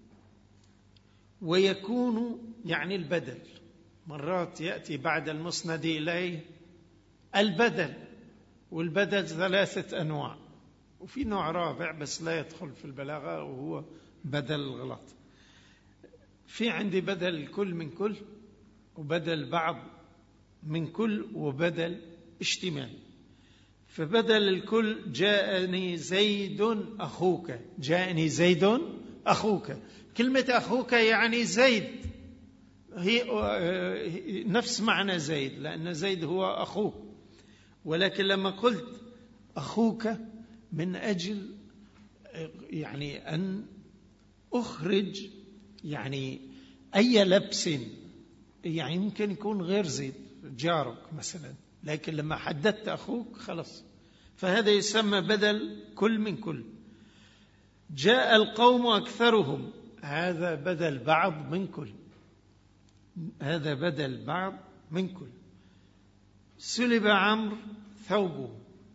ويكون يعني البدل. مرات يأتي بعد المسند إليه البدل، والبدل ثلاثة أنواع، وفي نوع رابع بس لا يدخل في البلاغة وهو بدل الغلط. في عندي بدل الكل من كل، وبدل بعض من كل، وبدل اشتمال. فبدل الكل جاءني زيد أخوك، جاءني زيد أخوك. كلمة أخوك يعني زيد، هي نفس معنى زيد، لأن زيد هو أخوك. ولكن لما قلت أخوك من أجل يعني أن أخرج يعني أي لبس، يعني يمكن يكون غير زيد جارك مثلا، لكن لما حددت أخوك خلص. فهذا يسمى بدل كل من كل. جاء القوم أكثرهم، هذا بدل بعض من كل، هذا بدل بعض من كل. سلب عمرو ثوبه،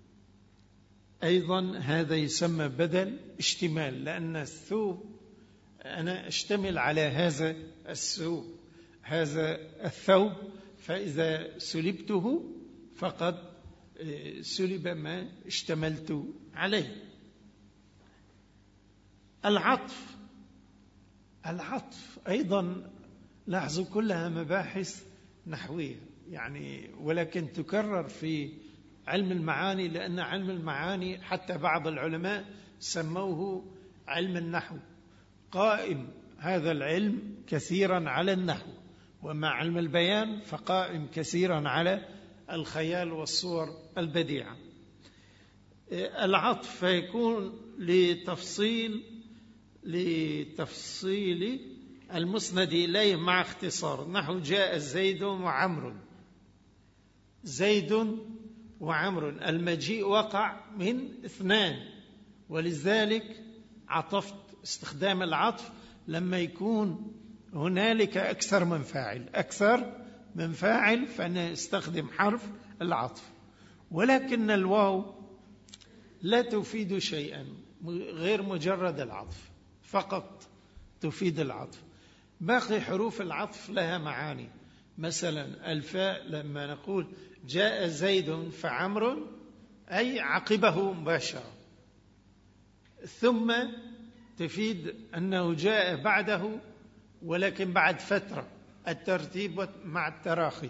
أيضا هذا يسمى بدل اشتمال، لأن الثوب أنا أشتمل على هذا الثوب هذا الثوب، فإذا سلبته فقد سلب ما اشتملت عليه. العطف العطف أيضا لاحظوا كلها مباحث نحوية يعني، ولكن تكرر في علم المعاني، لأن علم المعاني حتى بعض العلماء سموه علم النحو، قائم هذا العلم كثيرا على النحو، ومع علم البيان فقائم كثيرا على الخيال والصور البديعة. العطف فيكون لتفصيل لتفصيل المسند إليه مع اختصار، نحو جاء زيد وعمر. زيد وعمر، المجيء وقع من اثنان، ولذلك عطفت. استخدام العطف لما يكون هنالك أكثر من فاعل أكثر من فاعل فأنا استخدم حرف العطف. ولكن الواو لا تفيد شيئا غير مجرد العطف، فقط تفيد العطف. باقي حروف العطف لها معاني، مثلا الفاء لما نقول جاء زيد فعمر أي عقبه مباشرة، ثم تفيد أنه جاء بعده ولكن بعد فترة، الترتيب مع التراخي.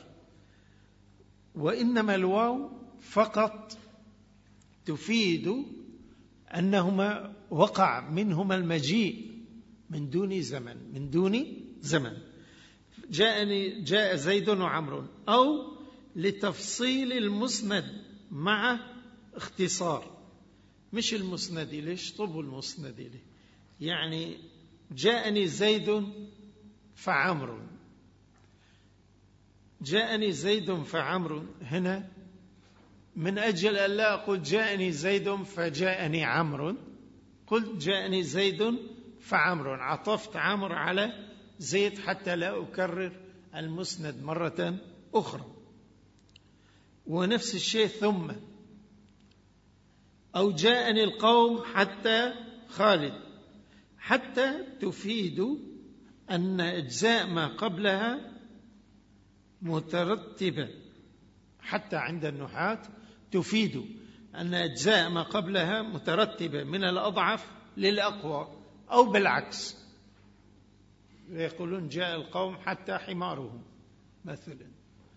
وإنما الواو فقط تفيد أنهما وقع منهما المجيء من دون زمن من دون زمن جاءني جاء زيد وعمر، أو لتفصيل المسند مع اختصار، مش المسند ليش طب المسند ليه، يعني جاءني زيد فعمر. جاءني زيد فعمر هنا من أجل أن لا أقول جاءني زيد فجاءني عمرو، قلت جاءني زيد فعمر، عطفت عمر على زيد حتى لا أكرر المسند مرة أخرى. ونفس الشيء ثم، أو جاءني القوم حتى خالد، حتى تفيد أن أجزاء ما قبلها مترتبة، حتى عند النحاة تفيد أن أجزاء ما قبلها مترتبة من الأضعف للأقوى، أو بالعكس، يقولون جاء القوم حتى حمارهم مثلا،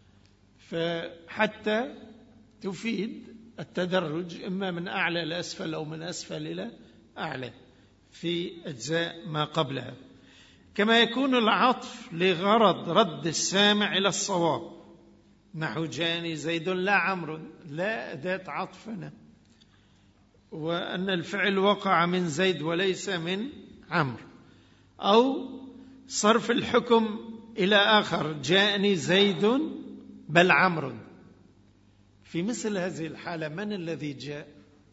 فحتى تفيد التدرج إما من أعلى إلى أسفل أو من أسفل إلى أعلى في أجزاء ما قبلها. كما يكون العطف لغرض رد السامع إلى الصواب، نحو جاءني زيد لا عمرو، لا أداة عطفنا، وأن الفعل وقع من زيد وليس من عمرو. أو صرف الحكم إلى آخر، جاءني زيد بل عمرو. في مثل هذه الحالة من الذي جاء؟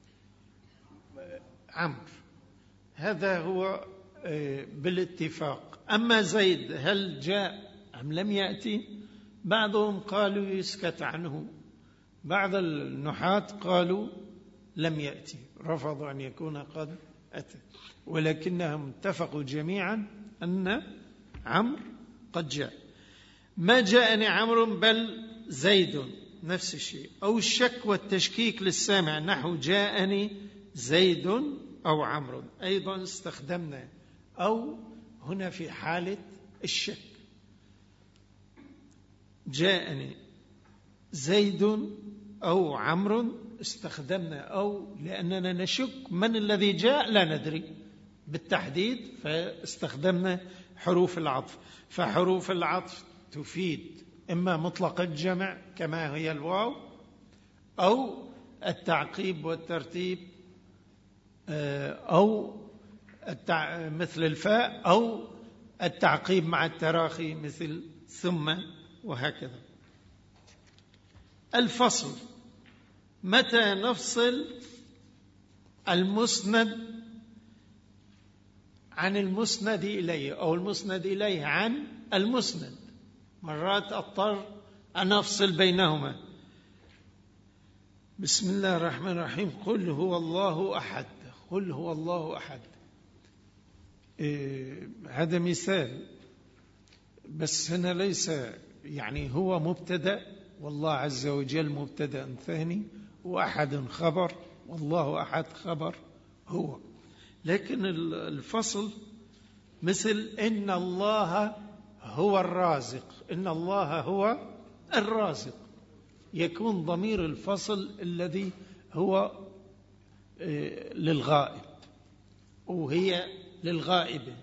عمرو، هذا هو بالاتفاق. أما زيد هل جاء أم لم يأتي؟ بعضهم قالوا يسكت عنه، بعض النحاة قالوا لم يأتي، رفضوا أن يكون قد أتى، ولكنهم اتفقوا جميعا أن عمرو قد جاء. ما جاءني عمرو بل زيد، نفس الشيء. أو الشك والتشكيك للسامع، نحو جاءني زيد أو عمرو، أيضا استخدمنا أو هنا في حالة الشك. جاءني زيد أو عمرو استخدمنا أو لأننا نشك من الذي جاء، لا ندري بالتحديد، فاستخدمنا حروف العطف. فحروف العطف تفيد إما مطلق الجمع كما هي الواو، أو التعقيب والترتيب، أو التع... مثل الفاء، أو التعقيب مع التراخي مثل ثم، وهكذا. الفصل، متى نفصل المسند عن المسند إليه، أو المسند إليه عن المسند؟ مرات أضطر أنا أفصل بينهما. بسم الله الرحمن الرحيم. قل هو الله أحد. قل هو الله أحد. إيه هذا مثال، بس هنا ليس يعني هو مبتدأ والله عز وجل مبتدأ ثاني، وأحد خبر والله أحد خبر هو. لكن الفصل مثل إن الله هو الرازق، إن الله هو الرازق، يكون ضمير الفصل الذي هو للغائب وهي للغائب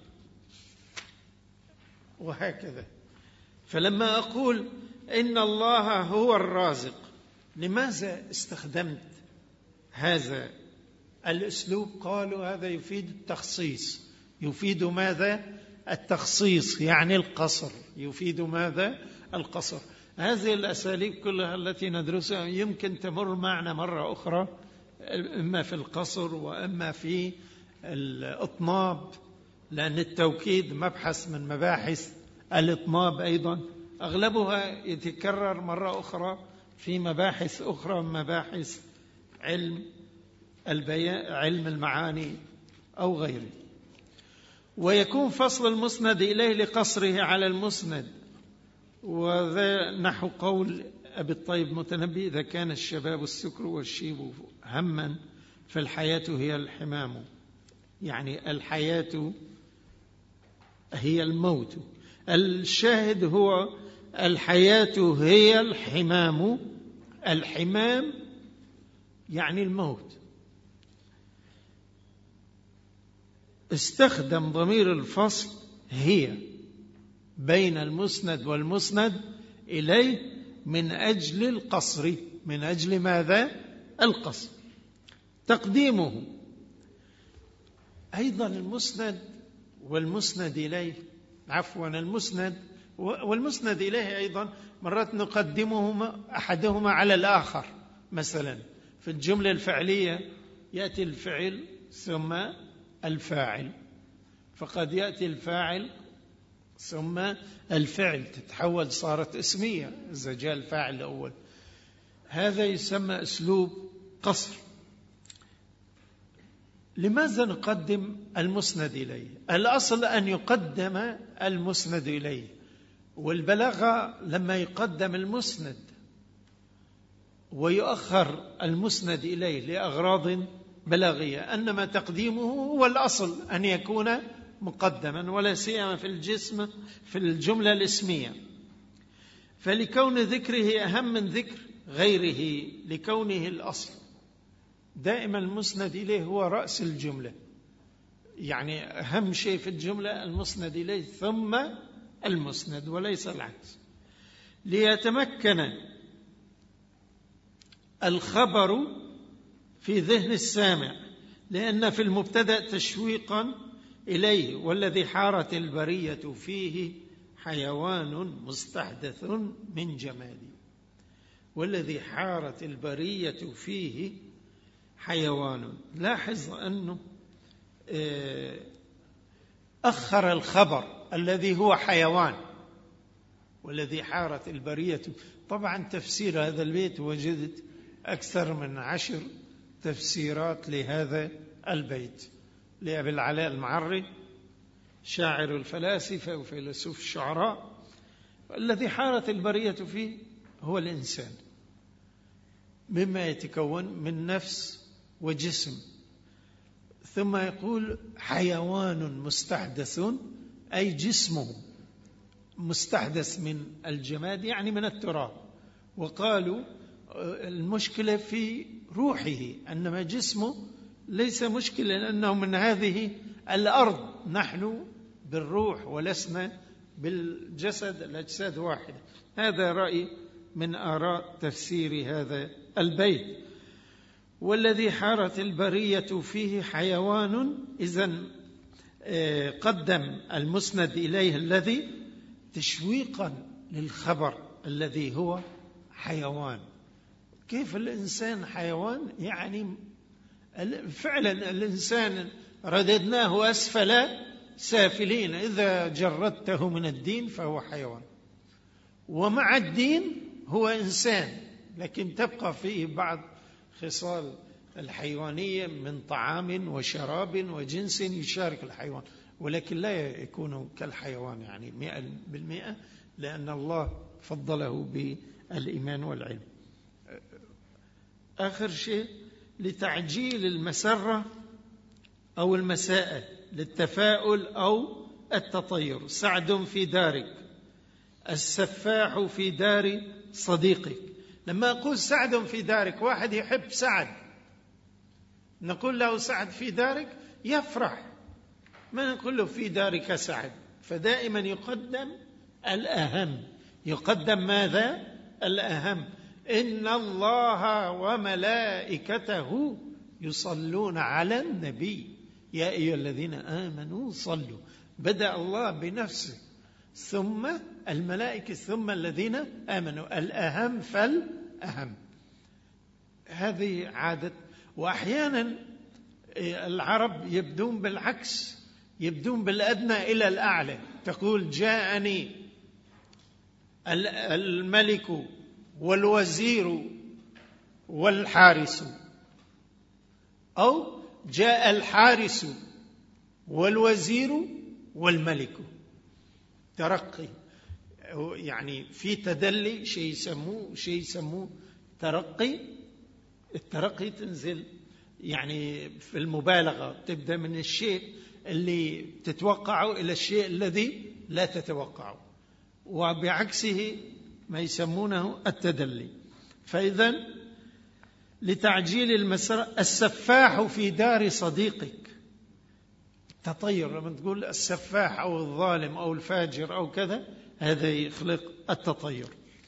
وهكذا. فلما أقول إن الله هو الرازق، لماذا استخدمت هذا الأسلوب؟ قالوا هذا يفيد التخصيص. يفيد ماذا؟ التخصيص، يعني القصر. يفيد ماذا؟ القصر. هذه الأساليب كلها التي ندرسها يمكن تمر معنا مرة أخرى، إما في القصر وإما في الإطناب، لأن التوكيد مبحث من مباحث الإطناب أيضا، أغلبها يتكرر مرة أخرى في مباحث أخرى من مباحث علم البيان، علم المعاني أو غيره. ويكون فصل المسند إليه لقصره على المسند، وذا نحو قول أبي الطيب متنبي: إذا كان الشباب السكر والشيب هما فالحياة هي الحمام. يعني الحياة هي الموت. الشاهد هو الحياة هي الحمام. الحمام يعني الموت. استخدم ضمير الفصل هي بين المسند والمسند إليه من أجل القصر. من أجل ماذا؟ القصر. تقديمه أيضا المسند والمسند إليه، عفوا المسند والمسند إليه أيضا مرات نقدمهما أحدهما على الآخر. مثلا في الجملة الفعلية يأتي الفعل ثم الفاعل، فقد يأتي الفاعل ثم الفعل، تتحول صارت اسمية إذا جاء الفاعل الأول. هذا يسمى أسلوب قصر. لماذا نقدم المسند إليه؟ الأصل أن يقدم المسند إليه، والبلاغة لما يقدم المسند ويؤخر المسند إليه لأغراض بلاغية، أنما تقديمه هو الأصل أن يكون مقدما، ولا سيما في الجسم في الجملة الاسمية. فلكون ذكره أهم من ذكر غيره لكونه الأصل. دائما المسند إليه هو رأس الجملة، يعني أهم شيء في الجملة المسند إليه ثم المسند وليس العكس. ليتمكن الخبر في ذهن السامع، لأن في المبتدأ تشويقا إليه: والذي حارت البرية فيه حيوان مستحدث من جمالي. والذي حارت البرية فيه حيوان. لاحظ أنه أخر الخبر الذي هو حيوان. والذي حارت البرية. طبعا تفسير هذا البيت وجدت أكثر من عشر تفسيرات لهذا البيت لأبي العلاء المعري شاعر الفلاسفة وفيلسوف الشعراء. الذي حارت البرية فيه هو الإنسان، مما يتكون من نفس وجسم. ثم يقول حيوان مستحدث، أي جسمه مستحدث من الجماد، يعني من التراب. وقالوا المشكلة في روحه، أنما جسمه ليس مشكلة لأنه من هذه الأرض، نحن بالروح ولسنا بالجسد، الأجساد واحدة. هذا رأي من آراء تفسير هذا البيت. والذي حارت البرية فيه حيوان، إذن قدم المسند إليه الذي تشويقا للخبر الذي هو حيوان. كيف الإنسان حيوان؟ يعني فعلا الإنسان رددناه أسفل سافلين، إذا جردته من الدين فهو حيوان، ومع الدين هو إنسان لكن تبقى فيه بعض خصال الحيوانية من طعام وشراب وجنس يشارك الحيوان، ولكن لا يكون كالحيوان يعني مئة بالمئة، لأن الله فضله بالإيمان والعلم. آخر شيء لتعجيل المسرة أو المساءة، للتفاؤل أو التطير. سعد في دارك، السفاح في دار صديقك. لما أقول سعد في دارك، واحد يحب سعد نقول له سعد في دارك يفرح، ما نقول له في دارك سعد. فدائما يقدم الأهم، يقدم ماذا؟ الأهم. إن الله وملائكته يصلون على النبي يا أيها الذين آمنوا صلوا. بدأ الله بنفسه ثم الملائكة ثم الذين آمنوا، الأهم فالأهم. هذه عادة. وأحيانا العرب يبدون بالعكس، يبدون بالأدنى إلى الأعلى. تقول جاءني الملك والوزير والحارس، أو جاء الحارس والوزير والملك. ترقي، يعني في تدلي شيء يسموه شيء يسموه ترقي. الترقي تنزل يعني في المبالغة، تبدأ من الشيء اللي تتوقعه إلى الشيء الذي لا تتوقعه، وبعكسه ما يسمونه التدلي. فإذا لتعجيل المسرة، السفاح في دار صديقك. التطير لما تقول السفاح أو الظالم أو الفاجر أو كذا، هذا يخلق التطير.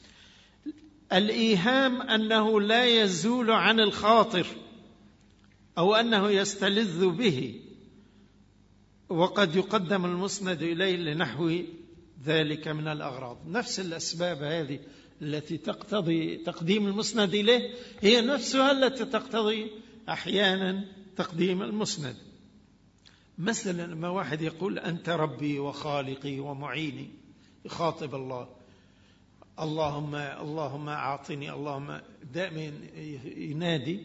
الإيهام أنه لا يزول عن الخاطر أو أنه يستلذ به، وقد يقدم المسند إليه لنحو ذلك من الأغراض. نفس الأسباب هذه التي تقتضي تقديم المسند إليه هي نفسها التي تقتضي أحيانا تقديم المسند. مثلا لما واحد يقول أنت ربي وخالقي ومعيني، يخاطب الله، اللهم اللهم أعطني، اللهم، دائما ينادي،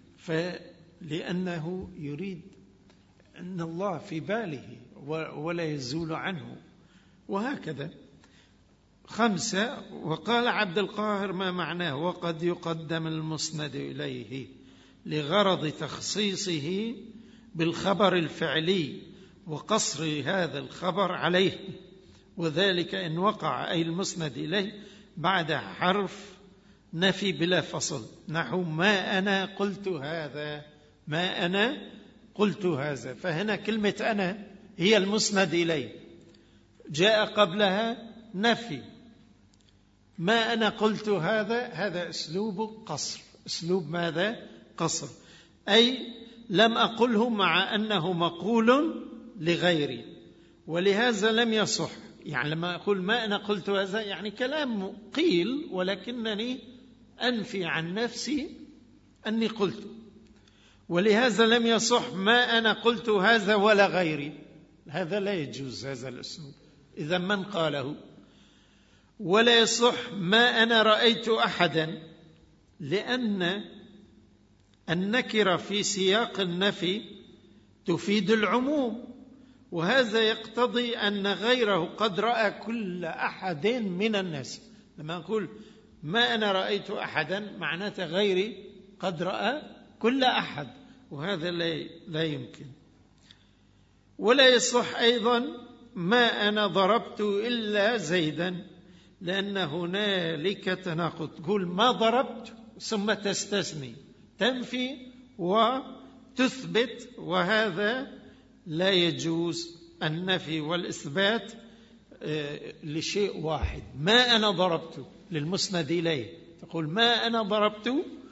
فلأنه يريد أن الله في باله ولا يزول عنه، وهكذا. خمسة، وقال عبد القاهر ما معناه وقد يقدم المسند إليه لغرض تخصيصه بالخبر الفعلي وقصر هذا الخبر عليه، وذلك إن وقع أي المسند إليه بعد حرف نفي بلا فصل، نحو ما أنا قلت هذا، ما أنا قلت هذا. فهنا كلمة أنا هي المسند إليه، جاء قبلها نفي. ما أنا قلت هذا، هذا أسلوب قصر، أسلوب ماذا؟ قصر، أي لم أقله مع أنه مقول لغيري، ولهذا لم يصح. يعني لما أقول ما أنا قلت هذا يعني كلام قيل، ولكنني أنفي عن نفسي أني قلت، ولهذا لم يصح ما أنا قلت هذا ولا غيري. هذا لا يجوز هذا الأسلوب، إذا من قاله. ولا يصح ما أنا رأيت أحدا، لأن النكرة في سياق النفي تفيد العموم، وهذا يقتضي أن غيره قد رأى كل أحد من الناس. لما نقول ما أنا رأيت أحدا معناته غيري قد رأى كل أحد، وهذا لا يمكن. ولا يصح أيضا ما أنا ضربت إلا زيدا، لأن هنالك تناقض. تقول ما ضربت ثم تستثني، تنفي وتثبت، وهذا لا يجوز. النفي والإثبات لشيء واحد. ما أنا ضربت للمسند إليه، تقول ما أنا ضربت،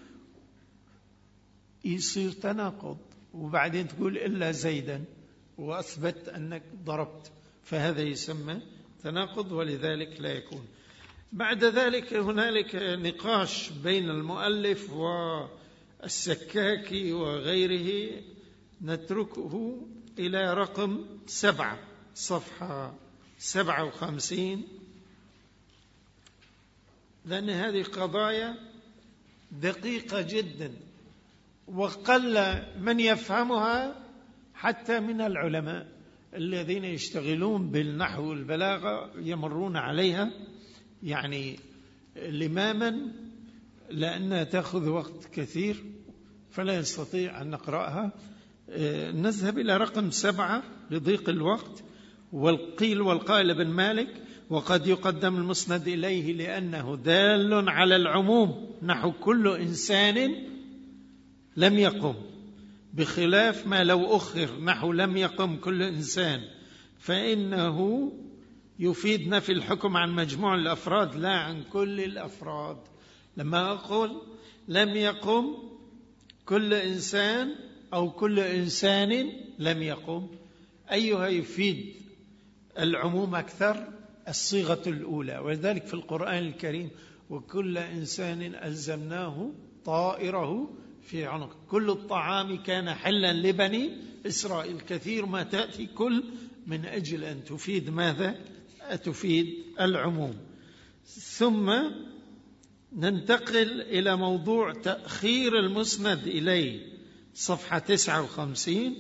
يصير تناقض، وبعدين تقول إلا زيدا وأثبت أنك ضربت، فهذا يسمى تناقض، ولذلك لا يكون. بعد ذلك هنالك نقاش بين المؤلف والسكاكي وغيره، نتركه إلى رقم سبعة، صفحة سبعة وخمسين. لأن هذه قضايا دقيقة جدا وقل من يفهمها حتى من العلماء الذين يشتغلون بالنحو والبلاغة، يمرون عليها يعني لماما، لأنها تأخذ وقت كثير فلا يستطيع أن نقرأها. نذهب إلى رقم سبعة لضيق الوقت. والقيل والقائل بن مالك: وقد يقدم المسند إليه لأنه دال على العموم، نحو كل إنسان لم يقم، بخلاف ما لو أخر نحو لم يقم كل إنسان، فإنه يفيد نفي الحكم عن مجموع الأفراد لا عن كل الأفراد. لما أقول لم يقم كل إنسان أو كل إنسان لم يقم، أيها يفيد العموم أكثر؟ الصيغة الأولى. ولذلك في القرآن الكريم: وكل إنسان ألزمناه طائره في عنق، كل الطعام كان حلا لبني إسرائيل. كثير ما تأتي كل من أجل أن تفيد ماذا؟ تفيد العموم. ثم ننتقل إلى موضوع تأخير المسند إليه، صفحة تسعة وخمسين.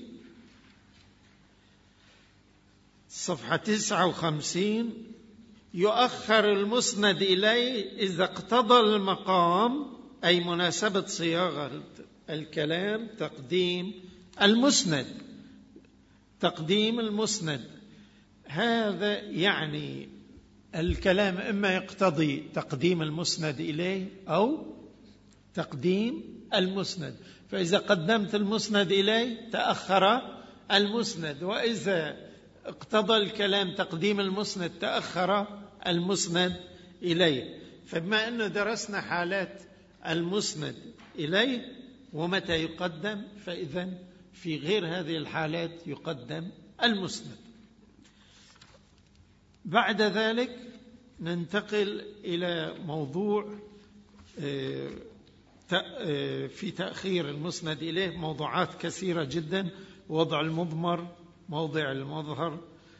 صفحة تسعة وخمسين: يؤخر المسند إليه إذا اقتضى المقام، أي مناسبة صياغة الكلام تقديم المسند. تقديم المسند هذا يعني الكلام إما يقتضي تقديم المسند إليه أو تقديم المسند، فإذا قدمت المسند إليه تأخر المسند، وإذا اقتضى الكلام تقديم المسند تأخر المسند إليه. فبما أنه درسنا حالات المسند إليه ومتى يقدم، فإذا في غير هذه الحالات يقدم المسند. بعد ذلك ننتقل إلى موضوع في تأخير المسند إليه موضوعات كثيرة جدا: وضع المضمر، موضع المظهر،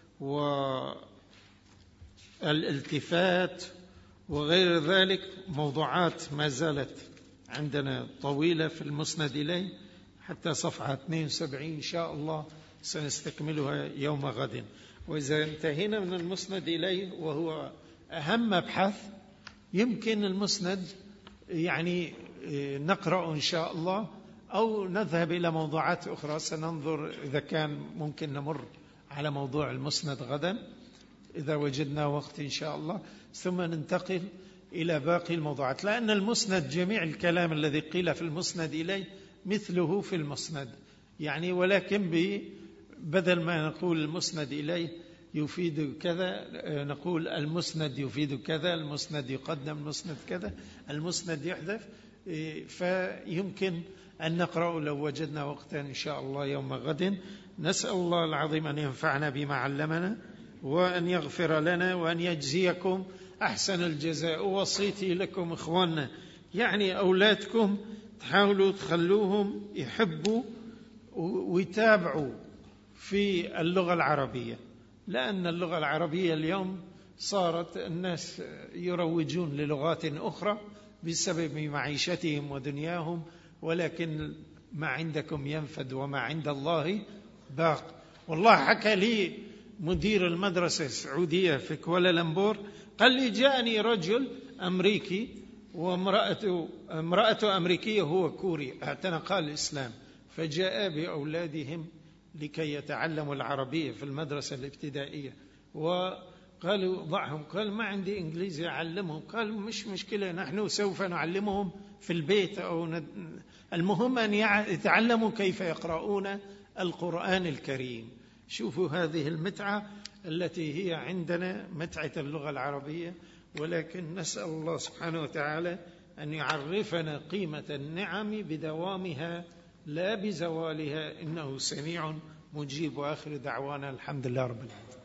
والالتفات، وغير ذلك. موضوعات ما زالت عندنا طويلة في المسند إليه حتى صفحة اثنين وسبعين إن شاء الله سنستكملها يوم غد. وإذا انتهينا من المسند إليه وهو أهم مبحث، يمكن المسند يعني نقرأ إن شاء الله، أو نذهب إلى موضوعات أخرى. سننظر إذا كان ممكن نمر على موضوع المسند غدا إذا وجدنا وقت إن شاء الله، ثم ننتقل إلى باقي الموضوعات، لأن المسند جميع الكلام الذي قيل في المسند إليه مثله في المسند يعني، ولكن بدل ما نقول المسند إليه يفيد كذا نقول المسند يفيد كذا، المسند يقدم، المسند كذا، المسند يحذف. فيمكن أن نقرأ لو وجدنا وقتا إن شاء الله يوم غد. نسأل الله العظيم أن ينفعنا بما علمنا وأن يغفر لنا وأن يجزيكم أحسن الجزاء. وصيتي لكم إخواننا، يعني أولادكم تحاولوا تخلوهم يحبوا ويتابعوا في اللغة العربية، لأن اللغة العربية اليوم صارت الناس يروجون للغات أخرى بسبب معيشتهم ودنياهم، ولكن ما عندكم ينفد وما عند الله باق. والله حكى لي مدير المدرسة السعودية في كوالالمبور، قال لي: جاءني رجل أمريكي وامرأته امرأته أمريكية، هو كوري، اعتنقا الإسلام، فجاء بأولادهم لكي يتعلموا العربية في المدرسة الابتدائية، وقالوا ضعهم، قال: ما عندي إنجليزي أعلمهم. قالوا: مش مشكلة، نحن سوف نعلمهم في البيت، أو ند... المهم أن يتعلموا كيف يقرؤون القرآن الكريم. شوفوا هذه المتعة التي هي عندنا، متعة اللغة العربية. ولكن نسأل الله سبحانه وتعالى أن يعرفنا قيمة النعم بدوامها لا بزوالها، إنه سميع مجيب. وآخر دعوانا الحمد لله رب العالمين.